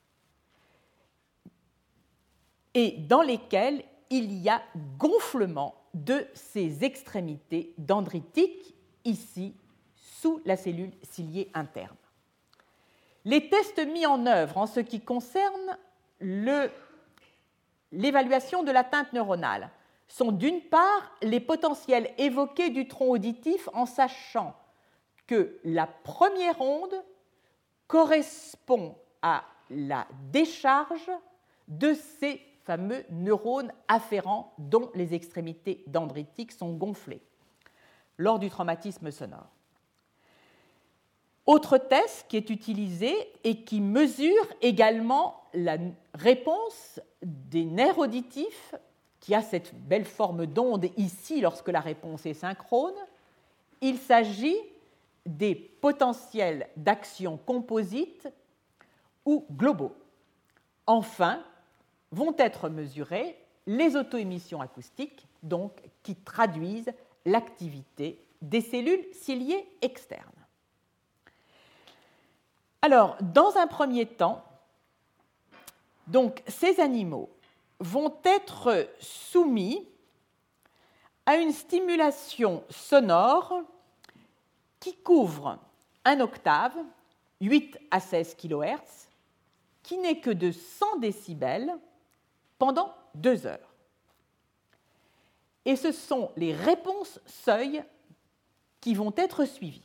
et dans lesquelles il y a gonflement de ces extrémités dendritiques, ici, sous la cellule ciliée interne. Les tests mis en œuvre en ce qui concerne l'évaluation de l'atteinte neuronale sont d'une part les potentiels évoqués du tronc auditif en sachant que la première onde correspond à la décharge de ces fameux neurones afférents dont les extrémités dendritiques sont gonflées lors du traumatisme sonore. Autre test qui est utilisé et qui mesure également la réponse des nerfs auditifs qui a cette belle forme d'onde ici lorsque la réponse est synchrone. Il s'agit des potentiels d'action composite ou globaux. Enfin, vont être mesurées les auto-émissions acoustiques, donc qui traduisent l'activité des cellules ciliées externes. Alors, dans un premier temps, donc, ces animaux vont être soumis à une stimulation sonore qui couvre un octave, 8 à 16 kHz, qui n'est que de 100 décibels pendant 2 heures. Et ce sont les réponses seuil qui vont être suivies.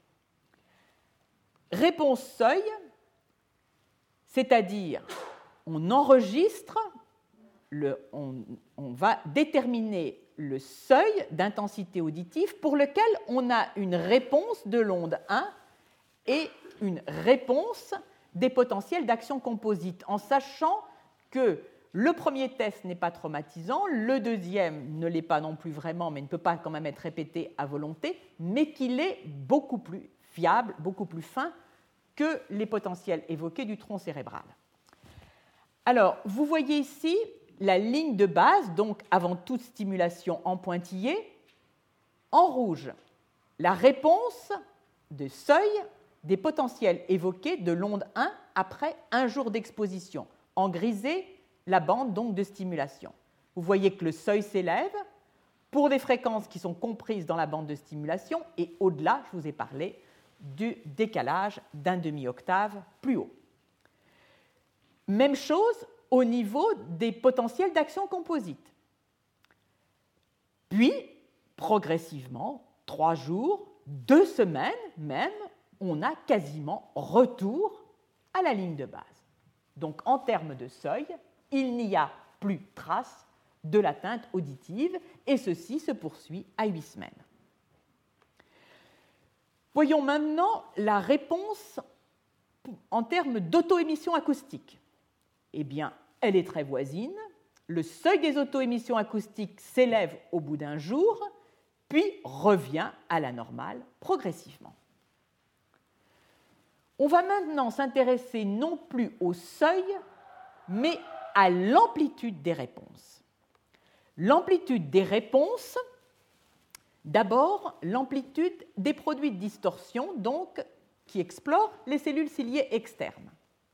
Réponse seuil, c'est-à-dire on enregistre, on va déterminer le seuil d'intensité auditive pour lequel on a une réponse de l'onde 1 et une réponse des potentiels d'action composite, en sachant que le premier test n'est pas traumatisant, le deuxième ne l'est pas non plus vraiment, mais ne peut pas quand même être répété à volonté, mais qu'il est beaucoup plus fiable, beaucoup plus fin que les potentiels évoqués du tronc cérébral. Alors, vous voyez ici la ligne de base, donc avant toute stimulation en pointillé. En rouge, la réponse de seuil des potentiels évoqués de l'onde 1 après un jour d'exposition. En grisé, la bande donc de stimulation. Vous voyez que le seuil s'élève pour des fréquences qui sont comprises dans la bande de stimulation et au-delà, je vous ai parlé du décalage d'un demi-octave plus haut. Même chose au niveau des potentiels d'action composite. Puis, progressivement, 3 jours, 2 semaines même, on a quasiment retour à la ligne de base. Donc, en termes de seuil, il n'y a plus trace de l'atteinte auditive et ceci se poursuit à 8 semaines. Voyons maintenant la réponse en termes d'auto-émission acoustique. Eh bien, elle est très voisine. Le seuil des auto-émissions acoustiques s'élève au bout d'un jour, puis revient à la normale progressivement. On va maintenant s'intéresser non plus au seuil, mais à l'amplitude des réponses. L'amplitude des réponses, d'abord l'amplitude des produits de distorsion, donc, qui explorent les cellules ciliées externes.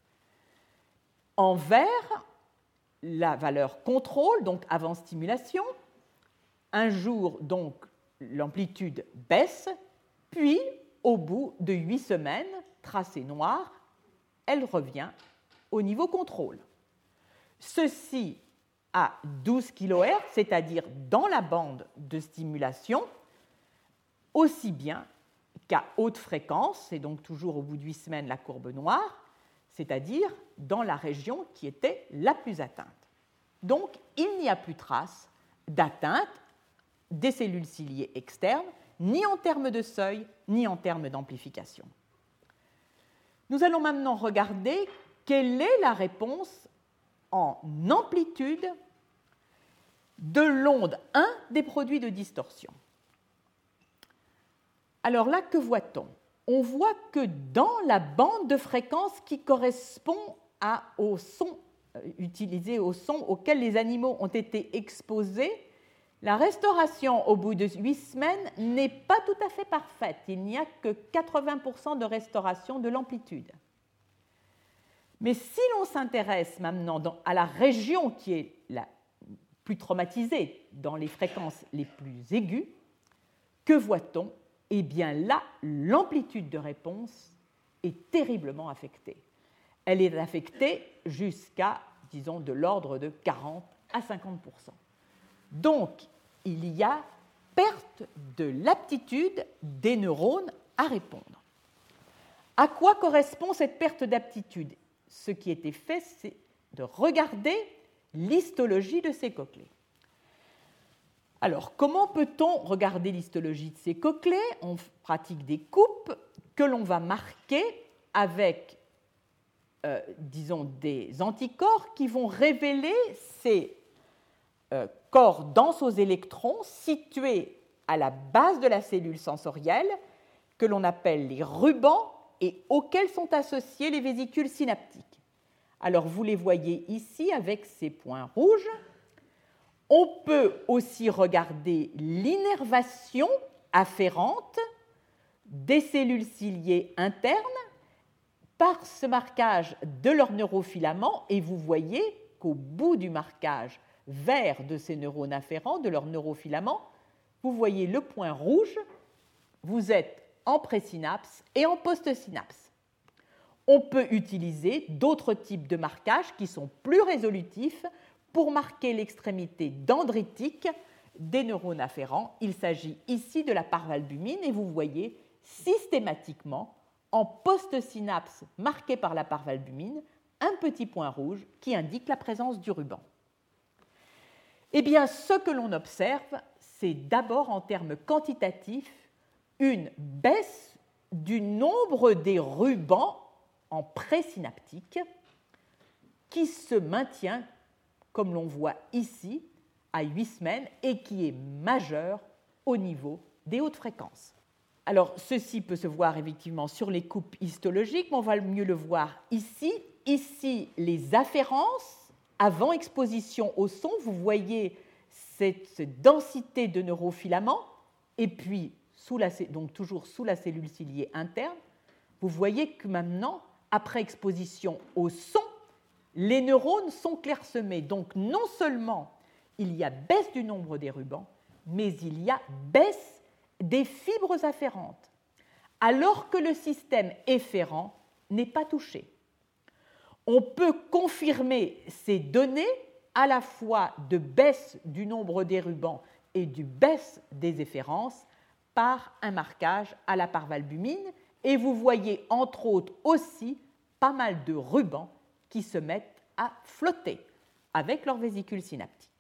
En vert, la valeur contrôle, donc avant stimulation. Un jour, donc, l'amplitude baisse, puis, au bout de 8 semaines, tracée noire, elle revient au niveau contrôle. Ceci à 12 kHz, c'est-à-dire dans la bande de stimulation, aussi bien qu'à haute fréquence, c'est donc toujours au bout de 8 semaines la courbe noire, c'est-à-dire dans la région qui était la plus atteinte. Donc, il n'y a plus trace d'atteinte des cellules ciliées externes, ni en termes de seuil, ni en termes d'amplification. Nous allons maintenant regarder quelle est la réponse en amplitude de l'onde 1 des produits de distorsion. Alors là, que voit-on ? On voit que dans la bande de fréquence qui correspond au son utilisé, au son auquel les animaux ont été exposés, la restauration au bout de 8 semaines n'est pas tout à fait parfaite. Il n'y a que 80% de restauration de l'amplitude. Mais si l'on s'intéresse maintenant à la région qui est la plus traumatisée, dans les fréquences les plus aiguës, que voit-on ? Eh bien là, l'amplitude de réponse est terriblement affectée. Elle est affectée jusqu'à, disons, de l'ordre de 40 à 50%. Donc, il y a perte de l'aptitude des neurones à répondre. À quoi correspond cette perte d'aptitude ? Ce qui était fait, c'est de regarder l'histologie de ces cochlées. Alors, comment peut-on regarder l'histologie de ces cochlées ? On pratique des coupes que l'on va marquer avec, disons, des anticorps qui vont révéler ces corps denses aux électrons situés à la base de la cellule sensorielle que l'on appelle les rubans et auxquels sont associées les vésicules synaptiques. Alors vous les voyez ici avec ces points rouges. On peut aussi regarder l'innervation afférente des cellules ciliées internes par ce marquage de leurs neurofilaments, et vous voyez qu'au bout du marquage vert de ces neurones afférents, de leurs neurofilaments, vous voyez le point rouge, vous êtes en présynapse et en postsynapse. On peut utiliser d'autres types de marquages qui sont plus résolutifs pour marquer l'extrémité dendritique des neurones afférents. Il s'agit ici de la parvalbumine et vous voyez systématiquement en postsynapse marquée par la parvalbumine un petit point rouge qui indique la présence du ruban. Eh bien, ce que l'on observe, c'est d'abord en termes quantitatifs une baisse du nombre des rubans en présynaptique qui se maintient, comme l'on voit ici, à 8 semaines et qui est majeure au niveau des hautes fréquences. Alors, ceci peut se voir effectivement sur les coupes histologiques, mais on va mieux le voir ici. Ici, les afférences avant exposition au son, vous voyez cette densité de neurofilaments, et puis, donc toujours sous la cellule ciliée interne, vous voyez que maintenant, après exposition au son, les neurones sont clairsemés. Donc, non seulement il y a baisse du nombre des rubans, mais il y a baisse des fibres afférentes, alors que le système efférent n'est pas touché. On peut confirmer ces données à la fois de baisse du nombre des rubans et de baisse des efférences par un marquage à la parvalbumine, et vous voyez entre autres aussi pas mal de rubans qui se mettent à flotter avec leur vésicule synaptique.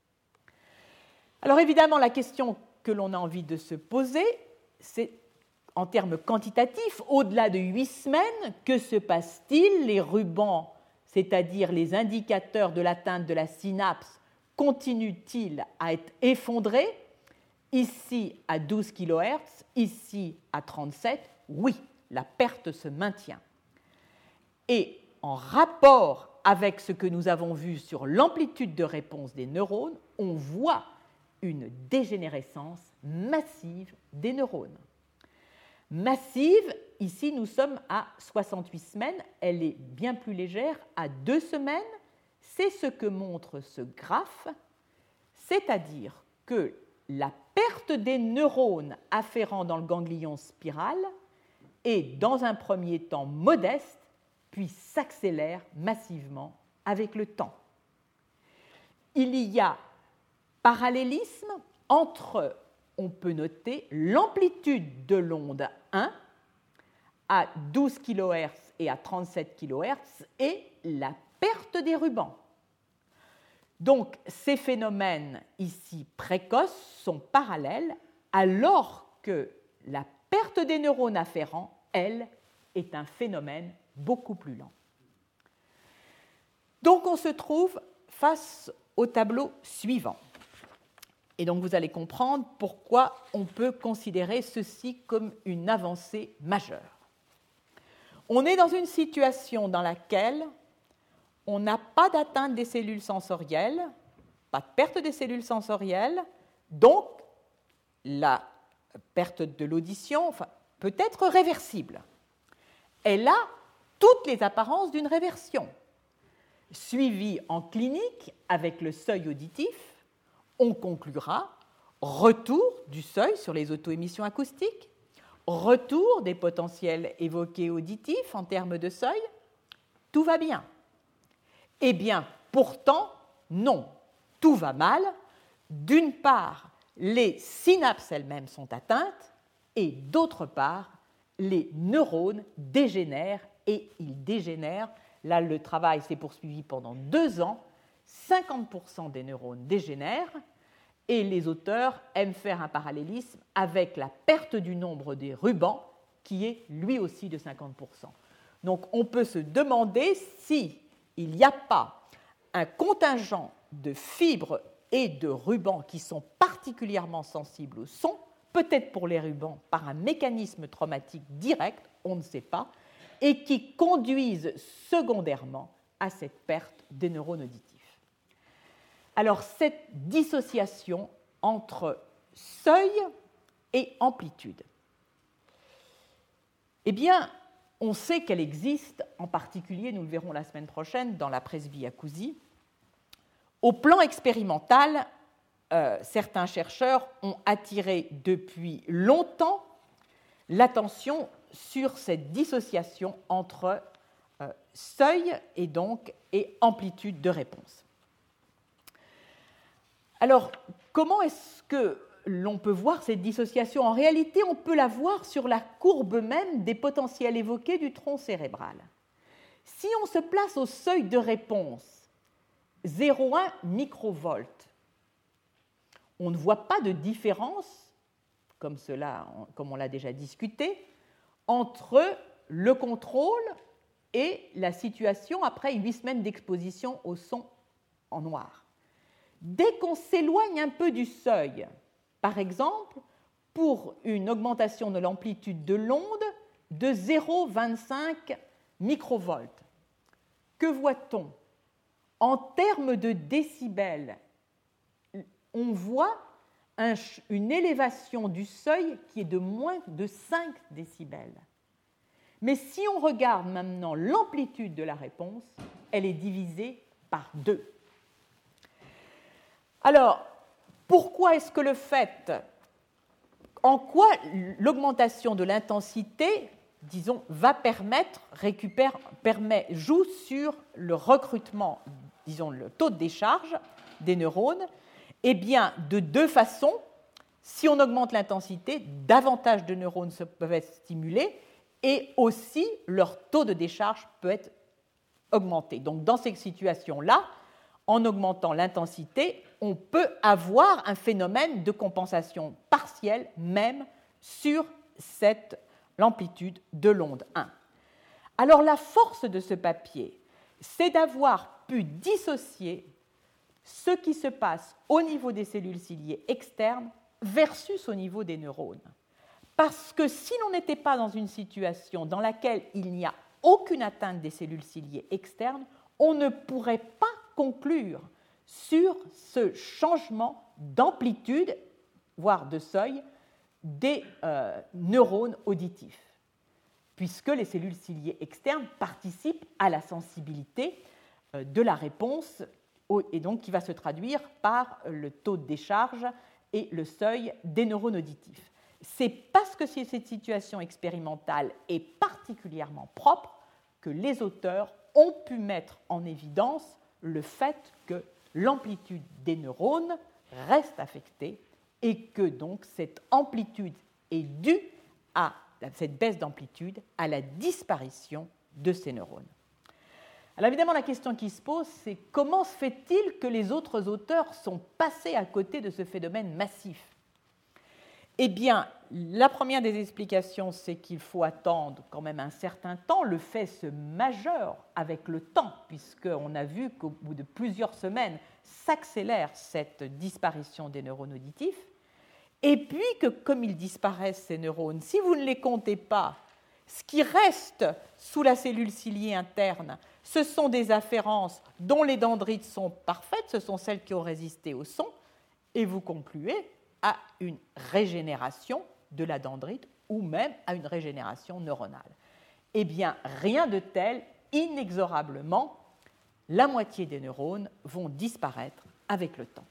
Alors évidemment, la question que l'on a envie de se poser, c'est en termes quantitatifs, au-delà de 8 semaines, que se passe-t-il? Les rubans, c'est-à-dire les indicateurs de l'atteinte de la synapse, continuent-ils à être effondrés? Ici à 12 kHz, ici à 37, oui, la perte se maintient. Et en rapport avec ce que nous avons vu sur l'amplitude de réponse des neurones, on voit une dégénérescence massive des neurones. Massive, ici nous sommes à 68 semaines, elle est bien plus légère à 2 semaines. C'est ce que montre ce graphe, c'est-à-dire que la perte des neurones afférents dans le ganglion spiral est dans un premier temps modeste, puis s'accélère massivement avec le temps. Il y a parallélisme entre, on peut noter, l'amplitude de l'onde 1 à 12 kHz et à 37 kHz et la perte des rubans. Donc, ces phénomènes ici précoces sont parallèles, alors que la perte des neurones afférents, elle, est un phénomène beaucoup plus lent. Donc, on se trouve face au tableau suivant. Et donc, vous allez comprendre pourquoi on peut considérer ceci comme une avancée majeure. On est dans une situation dans laquelle on n'a pas d'atteinte des cellules sensorielles, pas de perte des cellules sensorielles, donc la perte de l'audition peut être réversible. Elle a toutes les apparences d'une réversion. Suivie en clinique avec le seuil auditif, on conclura retour du seuil sur les auto-émissions acoustiques, retour des potentiels évoqués auditifs en termes de seuil, tout va bien. Eh bien, pourtant, non, tout va mal. D'une part, les synapses elles-mêmes sont atteintes et d'autre part, les neurones dégénèrent et ils dégénèrent. Là, le travail s'est poursuivi pendant 2 ans. 50% des neurones dégénèrent et les auteurs aiment faire un parallélisme avec la perte du nombre des rubans qui est lui aussi de 50%. Donc, on peut se demander s'il n'y a pas un contingent de fibres et de rubans qui sont particulièrement sensibles au son, peut-être pour les rubans par un mécanisme traumatique direct, on ne sait pas, et qui conduisent secondairement à cette perte des neurones auditifs. Alors, cette dissociation entre seuil et amplitude, eh bien, on sait qu'elle existe, en particulier, nous le verrons la semaine prochaine, dans la presbyacousie. Au plan expérimental, certains chercheurs ont attiré depuis longtemps l'attention sur cette dissociation entre seuil et amplitude de réponse. Alors, comment est-ce que l'on peut voir cette dissociation? En réalité, on peut la voir sur la courbe même des potentiels évoqués du tronc cérébral. Si on se place au seuil de réponse 0,1 microvolts, on ne voit pas de différence, comme on l'a déjà discuté, entre le contrôle et la situation après 8 semaines d'exposition au son en noir. Dès qu'on s'éloigne un peu du seuil, par exemple, pour une augmentation de l'amplitude de l'onde de 0,25 microvolts, que voit-on? En termes de décibels, on voit une élévation du seuil qui est de moins de 5 décibels. Mais si on regarde maintenant l'amplitude de la réponse, elle est divisée par 2. Alors, pourquoi est-ce que en quoi l'augmentation de l'intensité, disons, joue sur le recrutement, disons, le taux de décharge des neurones? Eh bien, de 2 façons. Si on augmente l'intensité, davantage de neurones peuvent être stimulés et aussi leur taux de décharge peut être augmenté. Donc, dans ces situations-là, en augmentant l'intensité, on peut avoir un phénomène de compensation partielle même sur l'amplitude de l'onde 1. Alors, la force de ce papier, c'est d'avoir pu dissocier ce qui se passe au niveau des cellules ciliées externes versus au niveau des neurones. Parce que si l'on n'était pas dans une situation dans laquelle il n'y a aucune atteinte des cellules ciliées externes, on ne pourrait pas conclure sur ce changement d'amplitude, voire de seuil, des neurones auditifs, puisque les cellules ciliées externes participent à la sensibilité de la réponse, et donc qui va se traduire par le taux de décharge et le seuil des neurones auditifs. C'est parce que cette situation expérimentale est particulièrement propre que les auteurs ont pu mettre en évidence le fait que l'amplitude des neurones reste affectée et que donc cette amplitude est due à cette baisse d'amplitude à la disparition de ces neurones. Alors évidemment, la question qui se pose, c'est comment se fait-il que les autres auteurs sont passés à côté de ce phénomène massif? Eh bien, la première des explications, c'est qu'il faut attendre quand même un certain temps. Le fait se majeure avec le temps, puisqu'on a vu qu'au bout de plusieurs semaines s'accélère cette disparition des neurones auditifs. Et puis que, comme ils disparaissent, ces neurones, si vous ne les comptez pas, ce qui reste sous la cellule ciliée interne, ce sont des afférences dont les dendrites sont parfaites, ce sont celles qui ont résisté au son, et vous concluez à une régénération de la dendrite ou même à une régénération neuronale. Eh bien, rien de tel, inexorablement, la moitié des neurones vont disparaître avec le temps.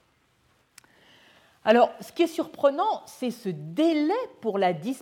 Alors, ce qui est surprenant, c'est ce délai pour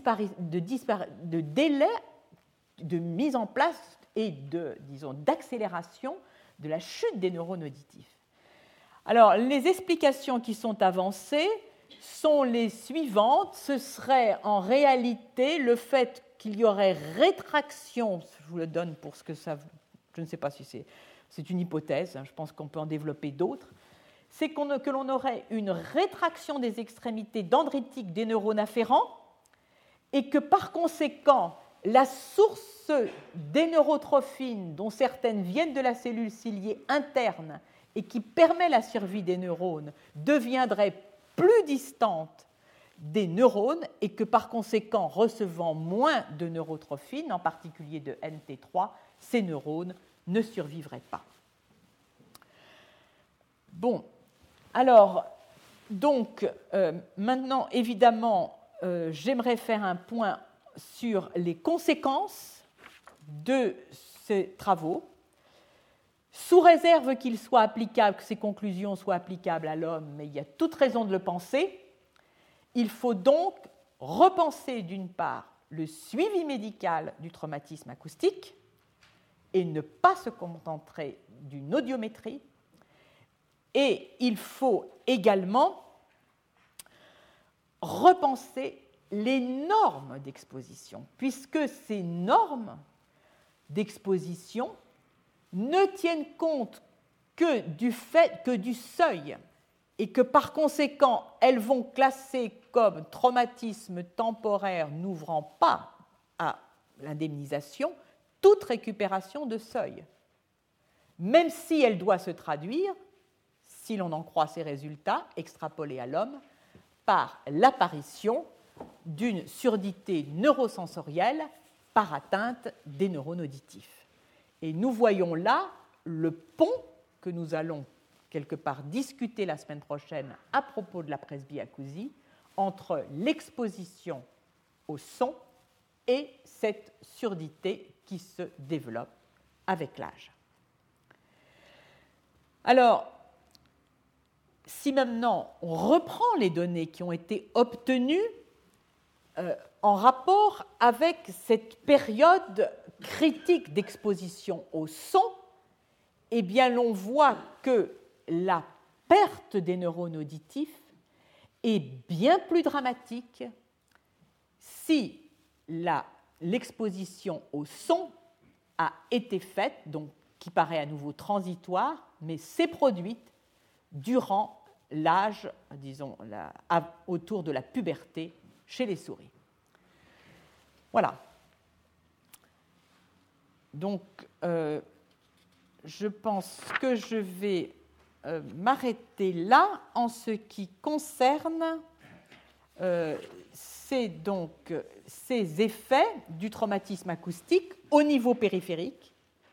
de mise en place et d'accélération de la chute des neurones auditifs. Alors, les explications qui sont avancées sont les suivantes. Ce serait en réalité le fait qu'il y aurait rétraction, je vous le donne pour ce que ça... Je ne sais pas si c'est une hypothèse, je pense qu'on peut en développer d'autres. C'est que l'on aurait une rétraction des extrémités dendritiques des neurones afférents et que par conséquent, la source des neurotrophines, dont certaines viennent de la cellule ciliée interne et qui permet la survie des neurones deviendrait plus distante des neurones et que par conséquent, recevant moins de neurotrophines, en particulier de NT3, ces neurones ne survivraient pas. Bon, alors, donc, maintenant, évidemment, j'aimerais faire un point sur les conséquences de ces travaux, sous réserve qu'ils soient applicables, que ces conclusions soient applicables à l'homme, mais il y a toute raison de le penser. Il faut donc repenser, d'une part, le suivi médical du traumatisme acoustique et ne pas se contenter d'une audiométrie. Et il faut également repenser les normes d'exposition, puisque ces normes d'exposition ne tiennent compte que du seuil et que par conséquent, elles vont classer comme traumatisme temporaire n'ouvrant pas à l'indemnisation toute récupération de seuil, même si elle doit se traduire, si l'on en croit ces résultats extrapolés à l'homme, par l'apparition d'une surdité neurosensorielle par atteinte des neurones auditifs. Et nous voyons là le pont que nous allons quelque part discuter la semaine prochaine à propos de la presbyacousie entre l'exposition au son et cette surdité qui se développe avec l'âge. Alors, si maintenant on reprend les données qui ont été obtenues en rapport avec cette période critique d'exposition au son, eh bien l'on voit que la perte des neurones auditifs est bien plus dramatique si l'exposition au son a été faite, donc qui paraît à nouveau transitoire, mais s'est produite durant l'âge, disons, autour de la puberté chez les souris. Voilà. Donc, je pense que je vais m'arrêter là en ce qui concerne ces effets du traumatisme acoustique au niveau périphérique.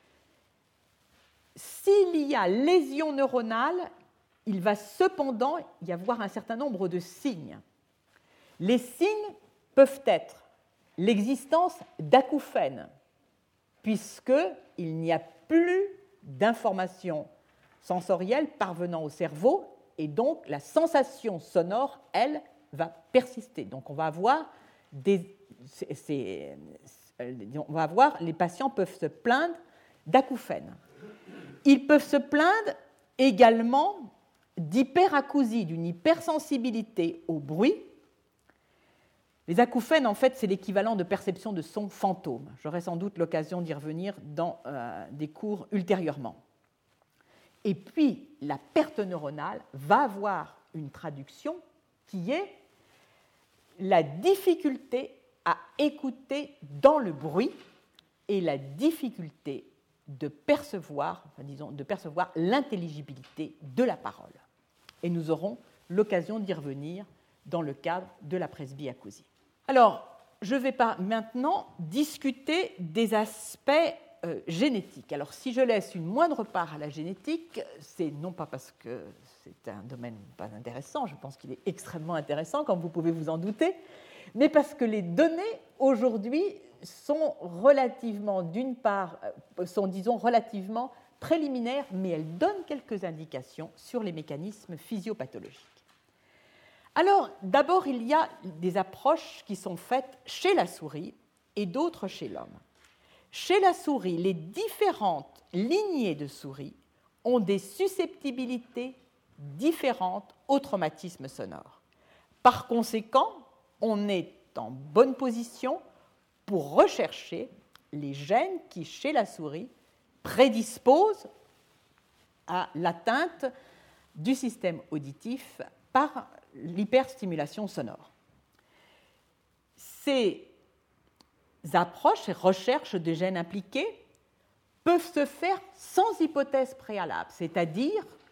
S'il y a lésion neuronale, il va cependant y avoir un certain nombre de signes. Les signes peuvent être l'existence d'acouphènes, puisqu'il n'y a plus d'informations sensorielles parvenant au cerveau, et donc la sensation sonore, elle, va persister. Donc on va avoir les patients peuvent se plaindre d'acouphènes. Ils peuvent se plaindre également d'hyperacousie, d'une hypersensibilité au bruit. Les acouphènes, en fait, c'est l'équivalent de perception de son fantôme. J'aurai sans doute l'occasion d'y revenir dans des cours ultérieurement. Et puis, la perte neuronale va avoir une traduction qui est la difficulté à écouter dans le bruit et la difficulté de percevoir l'intelligibilité de la parole. Et nous aurons l'occasion d'y revenir dans le cadre de la presbyacousie. Alors, je vais maintenant discuter des aspects génétiques. Alors, si je laisse une moindre part à la génétique, c'est non pas parce que c'est un domaine pas intéressant, je pense qu'il est extrêmement intéressant, comme vous pouvez vous en douter, mais parce que les données aujourd'hui sont relativement, d'une part, disons, relativement préliminaires, mais elles donnent quelques indications sur les mécanismes physiopathologiques. Alors, d'abord, il y a des approches qui sont faites chez la souris et d'autres chez l'homme. Chez la souris, les différentes lignées de souris ont des susceptibilités différentes au traumatisme sonore. Par conséquent, on est en bonne position pour rechercher les gènes qui, chez la souris, prédisposent à l'atteinte du système auditif par l'hyperstimulation sonore. Ces approches, ces recherches de gènes impliqués peuvent se faire sans hypothèse préalable, c'est-à-dire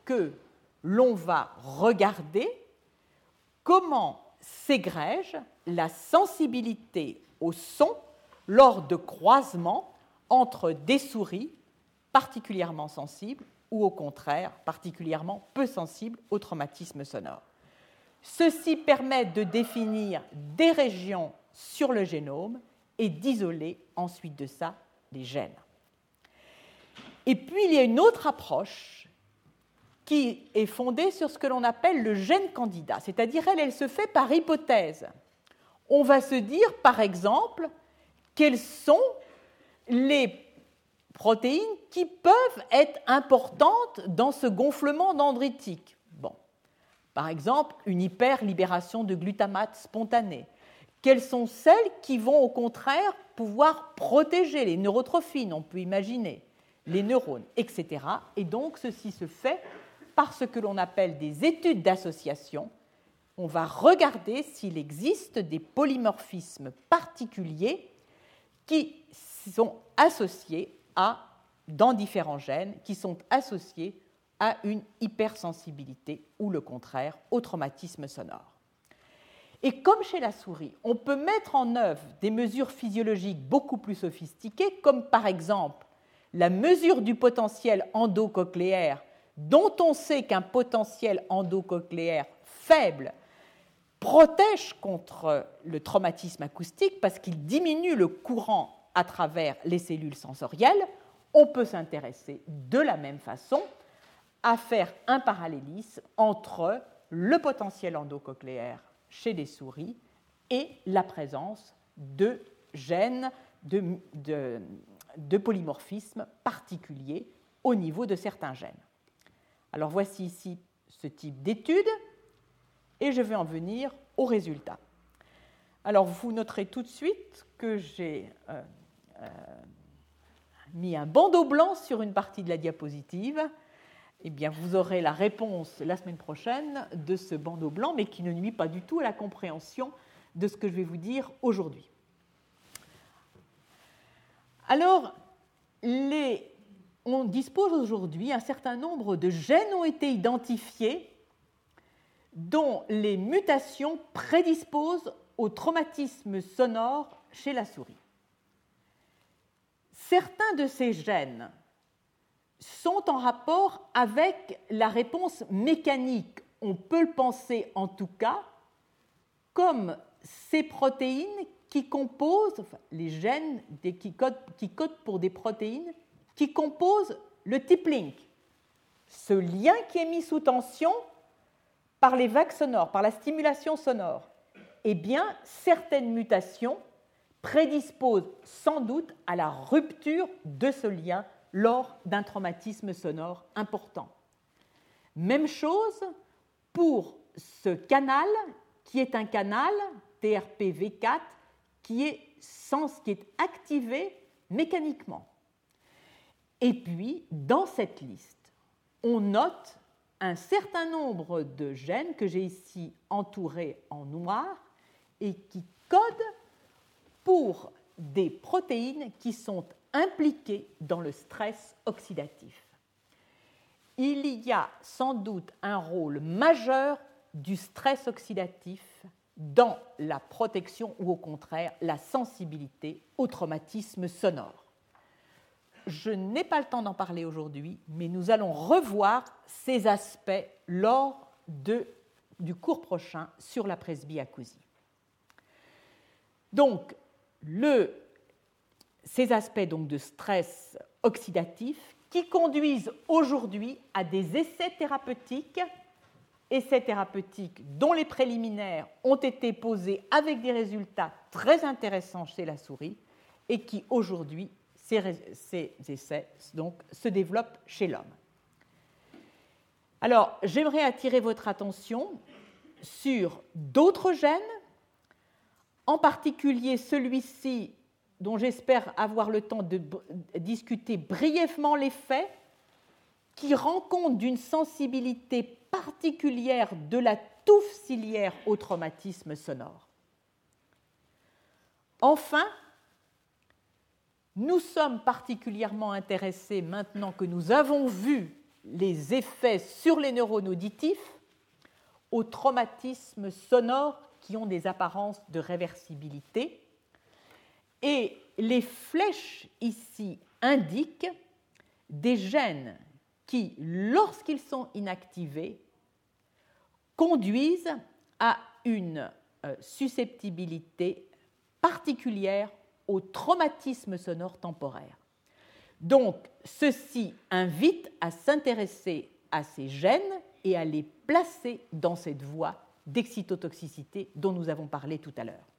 que l'on va regarder comment s'égrège la sensibilité au son lors de croisements entre des souris particulièrement sensibles ou au contraire particulièrement peu sensibles au traumatisme sonore. Ceci permet de définir des régions sur le génome et d'isoler ensuite de ça les gènes. Et puis il y a une autre approche qui est fondée sur ce que l'on appelle le gène candidat, c'est-à-dire elle se fait par hypothèse. On va se dire, par exemple, quelles sont les protéines qui peuvent être importantes dans ce gonflement dendritique. Bon. Par exemple, une hyperlibération de glutamate spontanée. Quelles sont celles qui vont au contraire pouvoir protéger les neurotrophines, on peut imaginer, les neurones, etc. Et donc ceci se fait par ce que l'on appelle des études d'association. On va regarder s'il existe des polymorphismes particuliers qui sont associés dans différents gènes, qui sont associés à une hypersensibilité ou le contraire au traumatisme sonore. Et comme chez la souris, on peut mettre en œuvre des mesures physiologiques beaucoup plus sophistiquées, comme par exemple la mesure du potentiel endocochléaire, dont on sait qu'un potentiel endocochléaire faible protège contre le traumatisme acoustique parce qu'il diminue le courant à travers les cellules sensorielles. On peut s'intéresser de la même façon à faire un parallélisme entre le potentiel endocochléaire chez les souris et la présence de gènes de polymorphismes particuliers au niveau de certains gènes. Alors voici ici ce type d'étude et je vais en venir aux résultats. Alors vous noterez tout de suite que j'ai mis un bandeau blanc sur une partie de la diapositive. Eh bien, vous aurez la réponse la semaine prochaine de ce bandeau blanc, mais qui ne nuit pas du tout à la compréhension de ce que je vais vous dire aujourd'hui. Alors, on dispose aujourd'hui, un certain nombre de gènes ont été identifiés dont les mutations prédisposent au traumatisme sonore chez la souris. Certains de ces gènes sont en rapport avec la réponse mécanique. On peut le penser en tout cas comme ces protéines qui composent, les gènes qui codent pour des protéines qui composent le tip link, ce lien qui est mis sous tension par les vagues sonores, par la stimulation sonore. Eh bien, certaines mutations prédisposent sans doute à la rupture de ce lien lors d'un traumatisme sonore important. Même chose pour ce canal, qui est un canal TRPV4 qui est activé mécaniquement. Et puis, dans cette liste, on note un certain nombre de gènes que j'ai ici entourés en noir et qui codent pour des protéines qui sont impliquées dans le stress oxydatif. Il y a sans doute un rôle majeur du stress oxydatif dans la protection ou au contraire la sensibilité au traumatisme sonore. Je n'ai pas le temps d'en parler aujourd'hui, mais nous allons revoir ces aspects lors du cours prochain sur la presbyacousie. Donc, ces aspects donc, de stress oxydatif qui conduisent aujourd'hui à des essais thérapeutiques dont les préliminaires ont été posés avec des résultats très intéressants chez la souris et qui aujourd'hui, ces essais donc, se développent chez l'homme. Alors, j'aimerais attirer votre attention sur d'autres gènes, en particulier celui-ci dont j'espère avoir le temps de discuter brièvement les faits, qui rend compte d'une sensibilité particulière de la touffe ciliaire au traumatisme sonore. Enfin, nous sommes particulièrement intéressés, maintenant que nous avons vu les effets sur les neurones auditifs aux traumatismes sonores qui ont des apparences de réversibilité. Et les flèches ici indiquent des gènes qui, lorsqu'ils sont inactivés, conduisent à une susceptibilité particulière au traumatisme sonore temporaire. Donc, ceci invite à s'intéresser à ces gènes et à les placer dans cette voie d'excitotoxicité dont nous avons parlé tout à l'heure.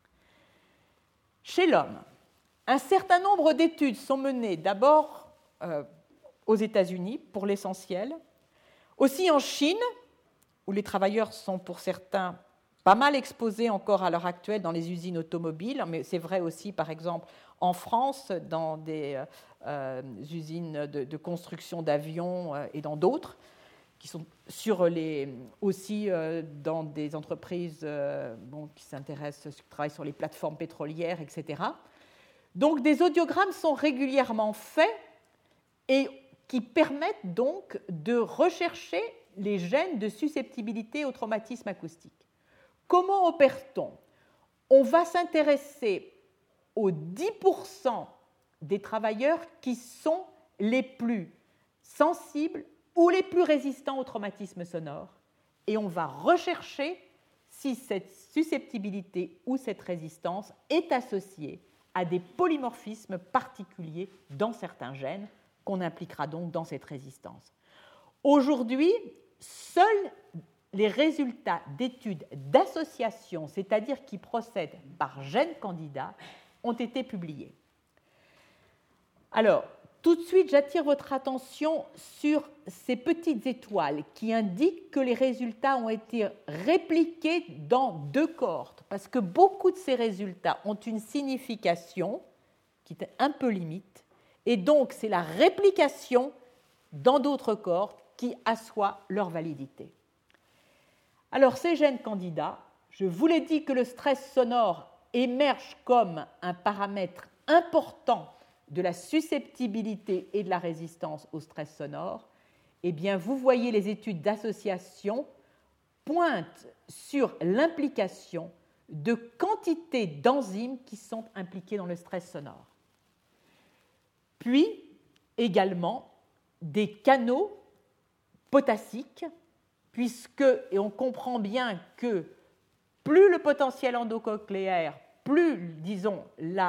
Chez l'homme, un certain nombre d'études sont menées d'abord aux États-Unis, pour l'essentiel, aussi en Chine, où les travailleurs sont pour certains pas mal exposés encore à l'heure actuelle dans les usines automobiles, mais c'est vrai aussi, par exemple, en France, dans des usines de construction d'avions et dans d'autres, qui sont aussi dans des entreprises qui s'intéressent, qui travaillent sur les plateformes pétrolières, etc. Donc, des audiogrammes sont régulièrement faits et qui permettent donc de rechercher les gènes de susceptibilité au traumatisme acoustique. Comment opère-t-on ? On va s'intéresser aux 10% des travailleurs qui sont les plus sensibles ou les plus résistants au traumatisme sonore, et on va rechercher si cette susceptibilité ou cette résistance est associée à des polymorphismes particuliers dans certains gènes qu'on impliquera donc dans cette résistance. Aujourd'hui, seuls les résultats d'études d'association, c'est-à-dire qui procèdent par gène candidat, ont été publiés. Alors, tout de suite, j'attire votre attention sur ces petites étoiles qui indiquent que les résultats ont été répliqués dans 2 cohortes, parce que beaucoup de ces résultats ont une signification qui est un peu limite, et donc c'est la réplication dans d'autres cohortes qui assoit leur validité. Alors, ces gènes candidats, je vous l'ai dit que le stress sonore émerge comme un paramètre important de la susceptibilité et de la résistance au stress sonore. Eh bien, vous voyez, les études d'association pointent sur l'implication de quantités d'enzymes qui sont impliquées dans le stress sonore. Puis, également, des canaux potassiques, puisque, et on comprend bien que plus le potentiel endocochléaire, plus, disons,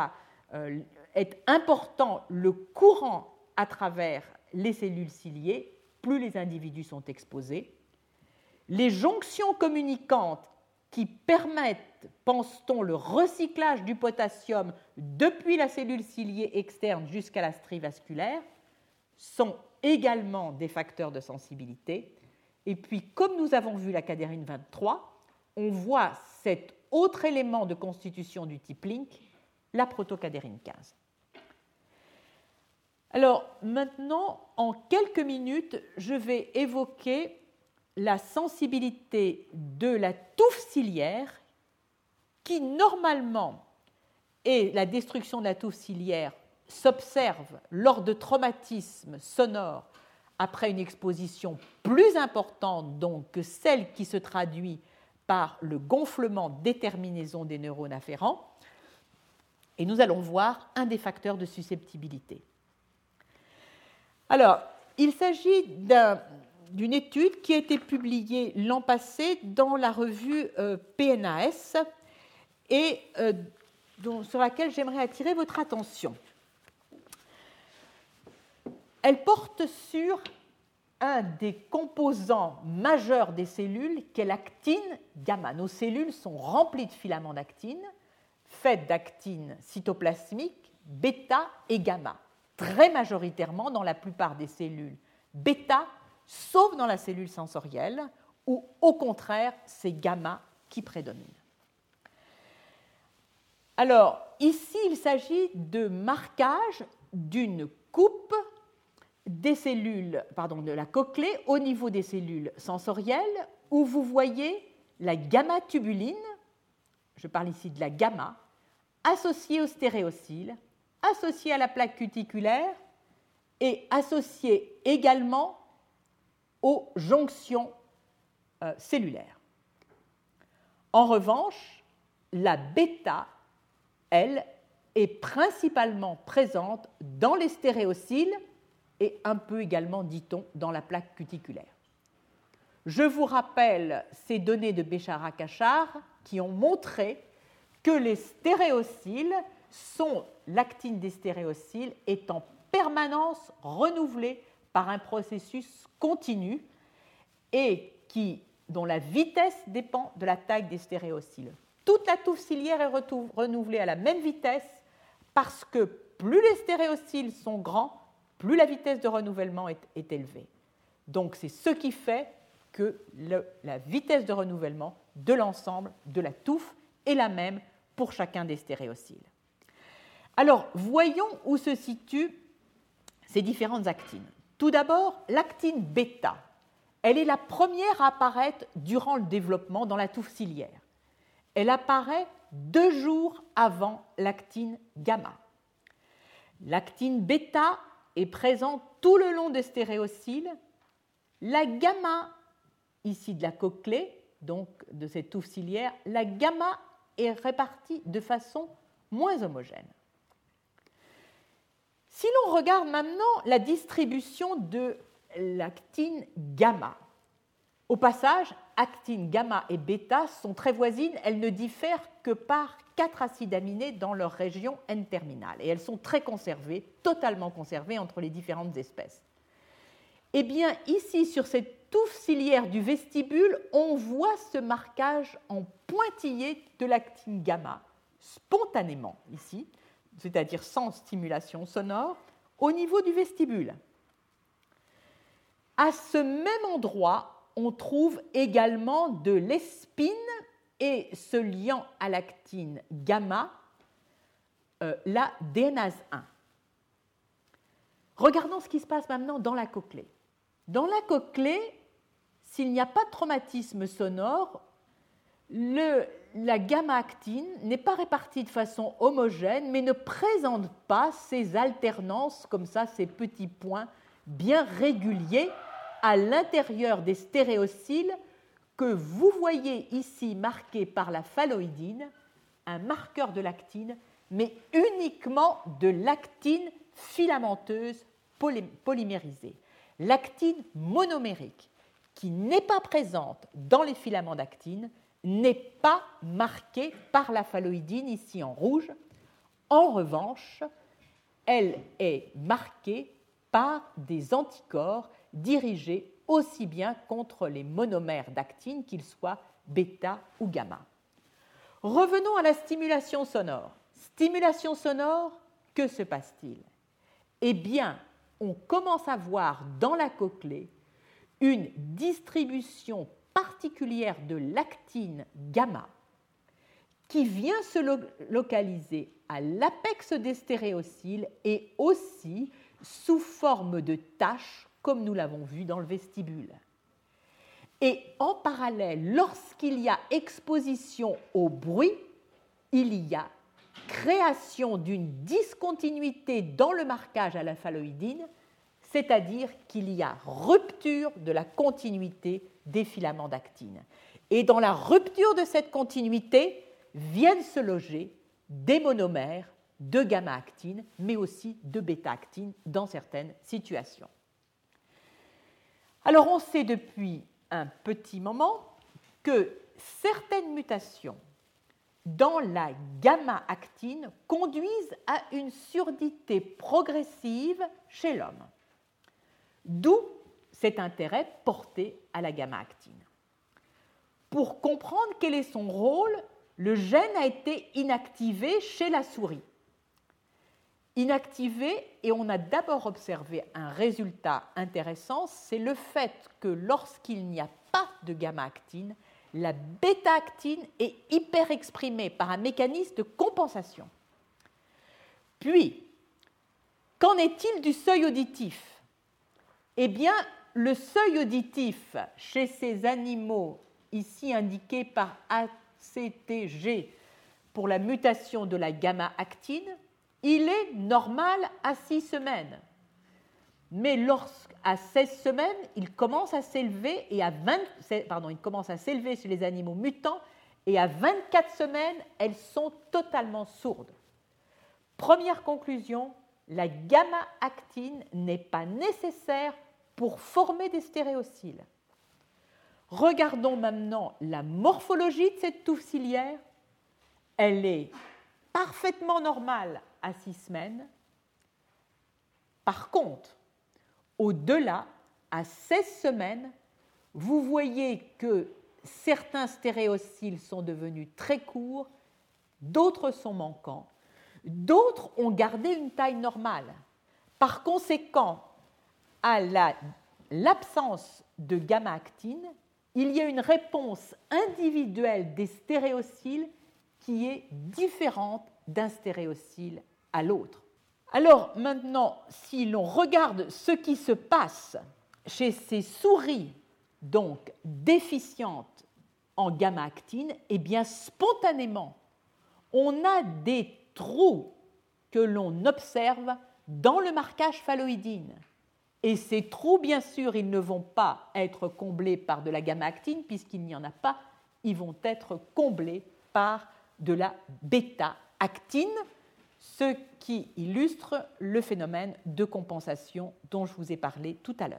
est important le courant à travers les cellules ciliées, plus les individus sont exposés. Les jonctions communicantes qui permettent, pense-t-on, le recyclage du potassium depuis la cellule ciliée externe jusqu'à la strie vasculaire sont également des facteurs de sensibilité. Et puis, comme nous avons vu la cadérine 23, on voit cet autre élément de constitution du type Link, la protocadérine 15. Alors, maintenant, en quelques minutes, je vais évoquer la sensibilité de la touffe ciliaire qui, normalement, et la destruction de la touffe ciliaire s'observe lors de traumatismes sonores après une exposition plus importante donc, que celle qui se traduit par le gonflement des terminaisons des neurones afférents. Et nous allons voir un des facteurs de susceptibilité. Alors, il s'agit d'une étude qui a été publiée l'an passé dans la revue PNAS et sur laquelle j'aimerais attirer votre attention. Elle porte sur un des composants majeurs des cellules, qui est l'actine gamma. Nos cellules sont remplies de filaments d'actine, faites d'actine cytoplasmique, bêta et gamma, très majoritairement dans la plupart des cellules bêta, sauf dans la cellule sensorielle, où au contraire, c'est gamma qui prédomine. Alors, ici, il s'agit de marquage d'une coupe des cellules, de la cochlée au niveau des cellules sensorielles, où vous voyez la gamma-tubuline, je parle ici de la gamma, associée au stéréocyle, associée à la plaque cuticulaire et associée également aux jonctions cellulaires. En revanche, la bêta, elle, est principalement présente dans les stéréocyles et un peu également, dit-on, dans la plaque cuticulaire. Je vous rappelle ces données de Béchara-Cachard qui ont montré que les stéréocyles sont, l'actine des stéréocyles est en permanence renouvelée par un processus continu et dont la vitesse dépend de la taille des stéréocyles. Toute la touffe ciliaire est renouvelée à la même vitesse parce que plus les stéréocyles sont grands, plus la vitesse de renouvellement est élevée. Donc c'est ce qui fait que la vitesse de renouvellement de l'ensemble de la touffe est la même pour chacun des stéréocyles. Alors, voyons où se situent ces différentes actines. Tout d'abord, l'actine bêta. Elle est la première à apparaître durant le développement dans la touffe ciliaire. Elle apparaît 2 jours avant l'actine gamma. L'actine bêta est présente tout le long des stéréocyles. La gamma, ici de la cochlée, donc de cette touffe ciliaire, la gamma est répartie de façon moins homogène. Si l'on regarde maintenant la distribution de l'actine gamma, au passage, actine gamma et bêta sont très voisines, elles ne diffèrent que par 4 acides aminés dans leur région N-terminale et elles sont très conservées, totalement conservées entre les différentes espèces. Eh bien, ici, sur cette touffe ciliaire du vestibule, on voit ce marquage en pointillé de l'actine gamma, spontanément ici, c'est-à-dire sans stimulation sonore, au niveau du vestibule. À ce même endroit, on trouve également de l'espine et se liant à l'actine gamma, la DNase 1. Regardons ce qui se passe maintenant dans la cochlée. Dans la cochlée, s'il n'y a pas de traumatisme sonore, la gamma-actine n'est pas répartie de façon homogène, mais ne présente pas ces alternances, comme ça, ces petits points bien réguliers à l'intérieur des stéréocyles que vous voyez ici marqués par la phalloïdine, un marqueur de l'actine, mais uniquement de l'actine filamenteuse polymérisée. L'actine monomérique, qui n'est pas présente dans les filaments d'actine, n'est pas marquée par la phalloïdine, ici en rouge. En revanche, elle est marquée par des anticorps dirigés aussi bien contre les monomères d'actine, qu'ils soient bêta ou gamma. Revenons à la stimulation sonore. Stimulation sonore, que se passe-t-il? Eh bien, on commence à voir dans la cochlée une distribution particulière de l'actine gamma qui vient se localiser à l'apex des stéréocyles et aussi sous forme de taches, comme nous l'avons vu dans le vestibule. Et en parallèle, lorsqu'il y a exposition au bruit, il y a création d'une discontinuité dans le marquage à la phalloïdine, c'est-à-dire qu'il y a rupture de la continuité des filaments d'actine. Et dans la rupture de cette continuité viennent se loger des monomères de gamma-actine, mais aussi de bêta-actine dans certaines situations. Alors on sait depuis un petit moment que certaines mutations dans la gamma-actine conduisent à une surdité progressive chez l'homme. D'où cet intérêt porté à la gamma-actine. Pour comprendre quel est son rôle, le gène a été inactivé chez la souris. Inactivé, et on a d'abord observé un résultat intéressant, c'est le fait que lorsqu'il n'y a pas de gamma-actine, la bêta-actine est hyperexprimée par un mécanisme de compensation. Puis, qu'en est-il du seuil auditif? Eh bien, le seuil auditif chez ces animaux, ici indiqués par ACTG pour la mutation de la gamma-actine, il est normal à 6 semaines. mais à 16 semaines, il commence à s'élever il commence à s'élever chez les animaux mutants, et à 24 semaines, elles sont totalement sourdes. Première conclusion, la gamma-actine n'est pas nécessaire pour former des stéréocyles. Regardons maintenant la morphologie de cette touffe ciliaire. Elle est parfaitement normale à 6 semaines. Par contre, au-delà, à 16 semaines, vous voyez que certains stéréocyles sont devenus très courts, d'autres sont manquants, d'autres ont gardé une taille normale. Par conséquent, à l'absence de gamma-actine, il y a une réponse individuelle des stéréocyles qui est différente d'un stéréocyle à l'autre. Alors maintenant, si l'on regarde ce qui se passe chez ces souris donc déficientes en gamma-actine, eh bien spontanément, on a des trous que l'on observe dans le marquage phalloïdine. Et ces trous, bien sûr, ils ne vont pas être comblés par de la gamma-actine, puisqu'il n'y en a pas, ils vont être comblés par de la bêta-actine, ce qui illustre le phénomène de compensation dont je vous ai parlé tout à l'heure.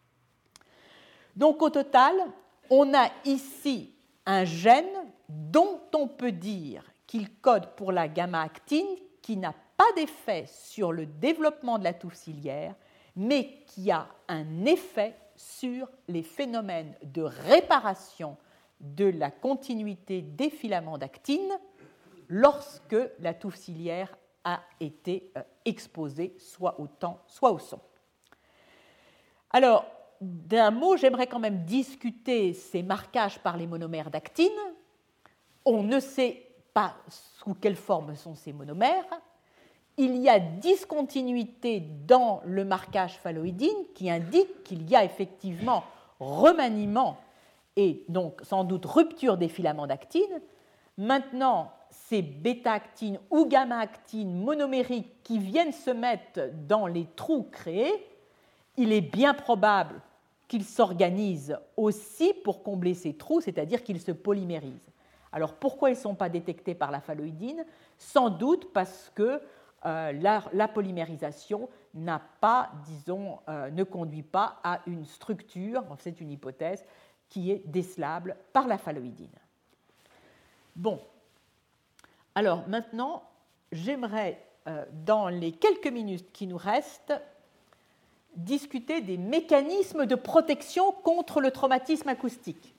Donc au total, on a ici un gène dont on peut dire qu'il code pour la gamma-actine, qui n'a pas d'effet sur le développement de la touffe ciliaire, mais qui a un effet sur les phénomènes de réparation de la continuité des filaments d'actine lorsque la touffe ciliaire a été exposée soit au temps, soit au son. Alors, d'un mot, j'aimerais quand même discuter ces marquages par les monomères d'actine. On ne sait pas sous quelle forme sont ces monomères. Il y a discontinuité dans le marquage phalloïdine qui indique qu'il y a effectivement remaniement et donc sans doute rupture des filaments d'actine. Maintenant, ces bêta-actines ou gamma-actines monomériques qui viennent se mettre dans les trous créés, il est bien probable qu'ils s'organisent aussi pour combler ces trous, c'est-à-dire qu'ils se polymérisent. Alors pourquoi ils ne sont pas détectés par la phalloïdine ? Sans doute parce que la polymérisation n'a pas, ne conduit pas à une structure, c'est une hypothèse, qui est décelable par la phalloïdine. Bon, alors maintenant, j'aimerais, dans les quelques minutes qui nous restent, discuter des mécanismes de protection contre le traumatisme acoustique.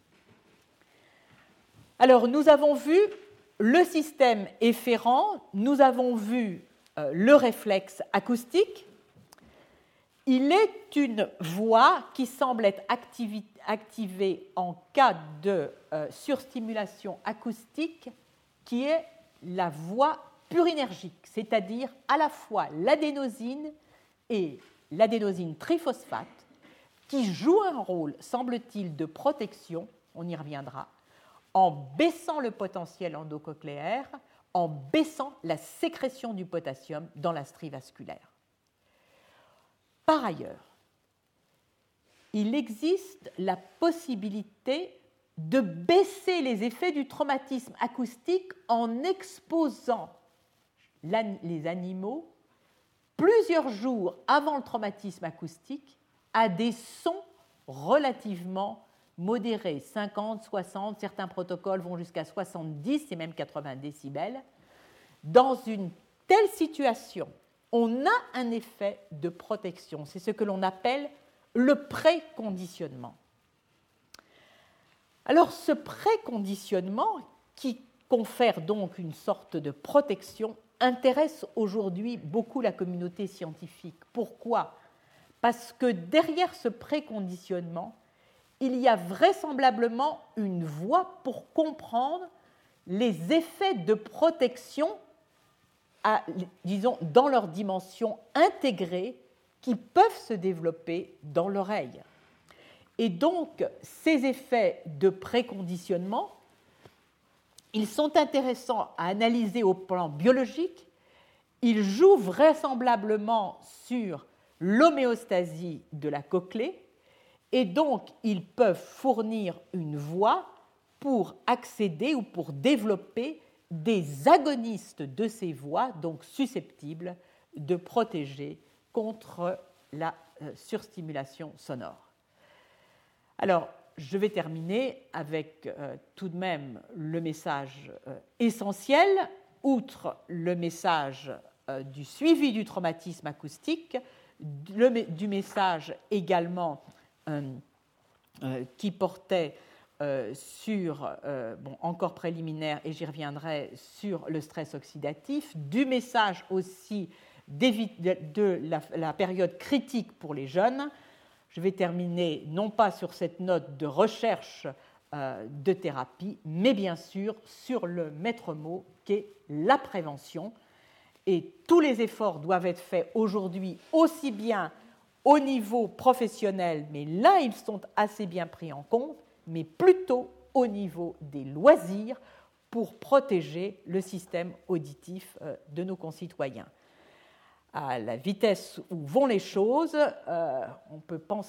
Alors, nous avons vu le système efférent, nous avons vu le réflexe acoustique. Il est une voie qui semble être activée en cas de surstimulation acoustique, qui est la voie purinergique, c'est-à-dire à la fois l'adénosine et l'adénosine triphosphate, qui jouent un rôle, semble-t-il, de protection, on y reviendra, en baissant le potentiel endocochléaire, en baissant la sécrétion du potassium dans la strie vasculaire. Par ailleurs, il existe la possibilité de baisser les effets du traumatisme acoustique en exposant les animaux plusieurs jours avant le traumatisme acoustique à des sons relativement modérés, 50, 60, certains protocoles vont jusqu'à 70 et même 80 décibels. Dans une telle situation, on a un effet de protection. C'est ce que l'on appelle le préconditionnement. Alors, ce préconditionnement, qui confère donc une sorte de protection, intéresse aujourd'hui beaucoup la communauté scientifique. Pourquoi ? Parce que derrière ce préconditionnement, il y a vraisemblablement une voie pour comprendre les effets de protection, disons, dans leur dimension intégrée, qui peuvent se développer dans l'oreille. Et donc, ces effets de préconditionnement, ils sont intéressants à analyser au plan biologique. Ils jouent vraisemblablement sur l'homéostasie de la cochlée, et donc ils peuvent fournir une voie pour accéder ou pour développer des agonistes de ces voies, donc susceptibles de protéger contre la surstimulation sonore. Alors, je vais terminer avec tout de même le message essentiel, outre le message du suivi du traumatisme acoustique, du message également qui portait sur, encore préliminaire, et j'y reviendrai, sur le stress oxydatif, du message aussi de la période critique pour les jeunes. Je vais terminer non pas sur cette note de recherche de thérapie, mais bien sûr sur le maître mot qu'est la prévention. Et tous les efforts doivent être faits aujourd'hui aussi bien au niveau professionnel, mais là ils sont assez bien pris en compte, mais plutôt au niveau des loisirs pour protéger le système auditif de nos concitoyens. À la vitesse où vont les choses, on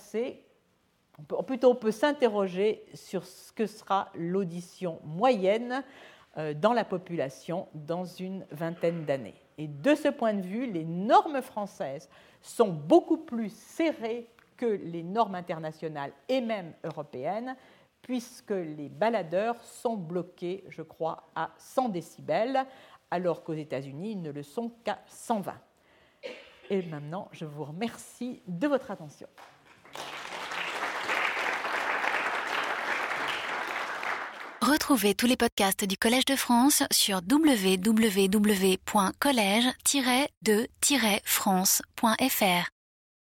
peut s'interroger sur ce que sera l'audition moyenne dans la population dans une vingtaine d'années. Et de ce point de vue, les normes françaises sont beaucoup plus serrées que les normes internationales et même européennes, puisque les baladeurs sont bloqués, je crois, à 100 décibels, alors qu'aux États-Unis, ils ne le sont qu'à 120. Et maintenant, je vous remercie de votre attention. Retrouvez tous les podcasts du Collège de France sur www.collège-de-france.fr.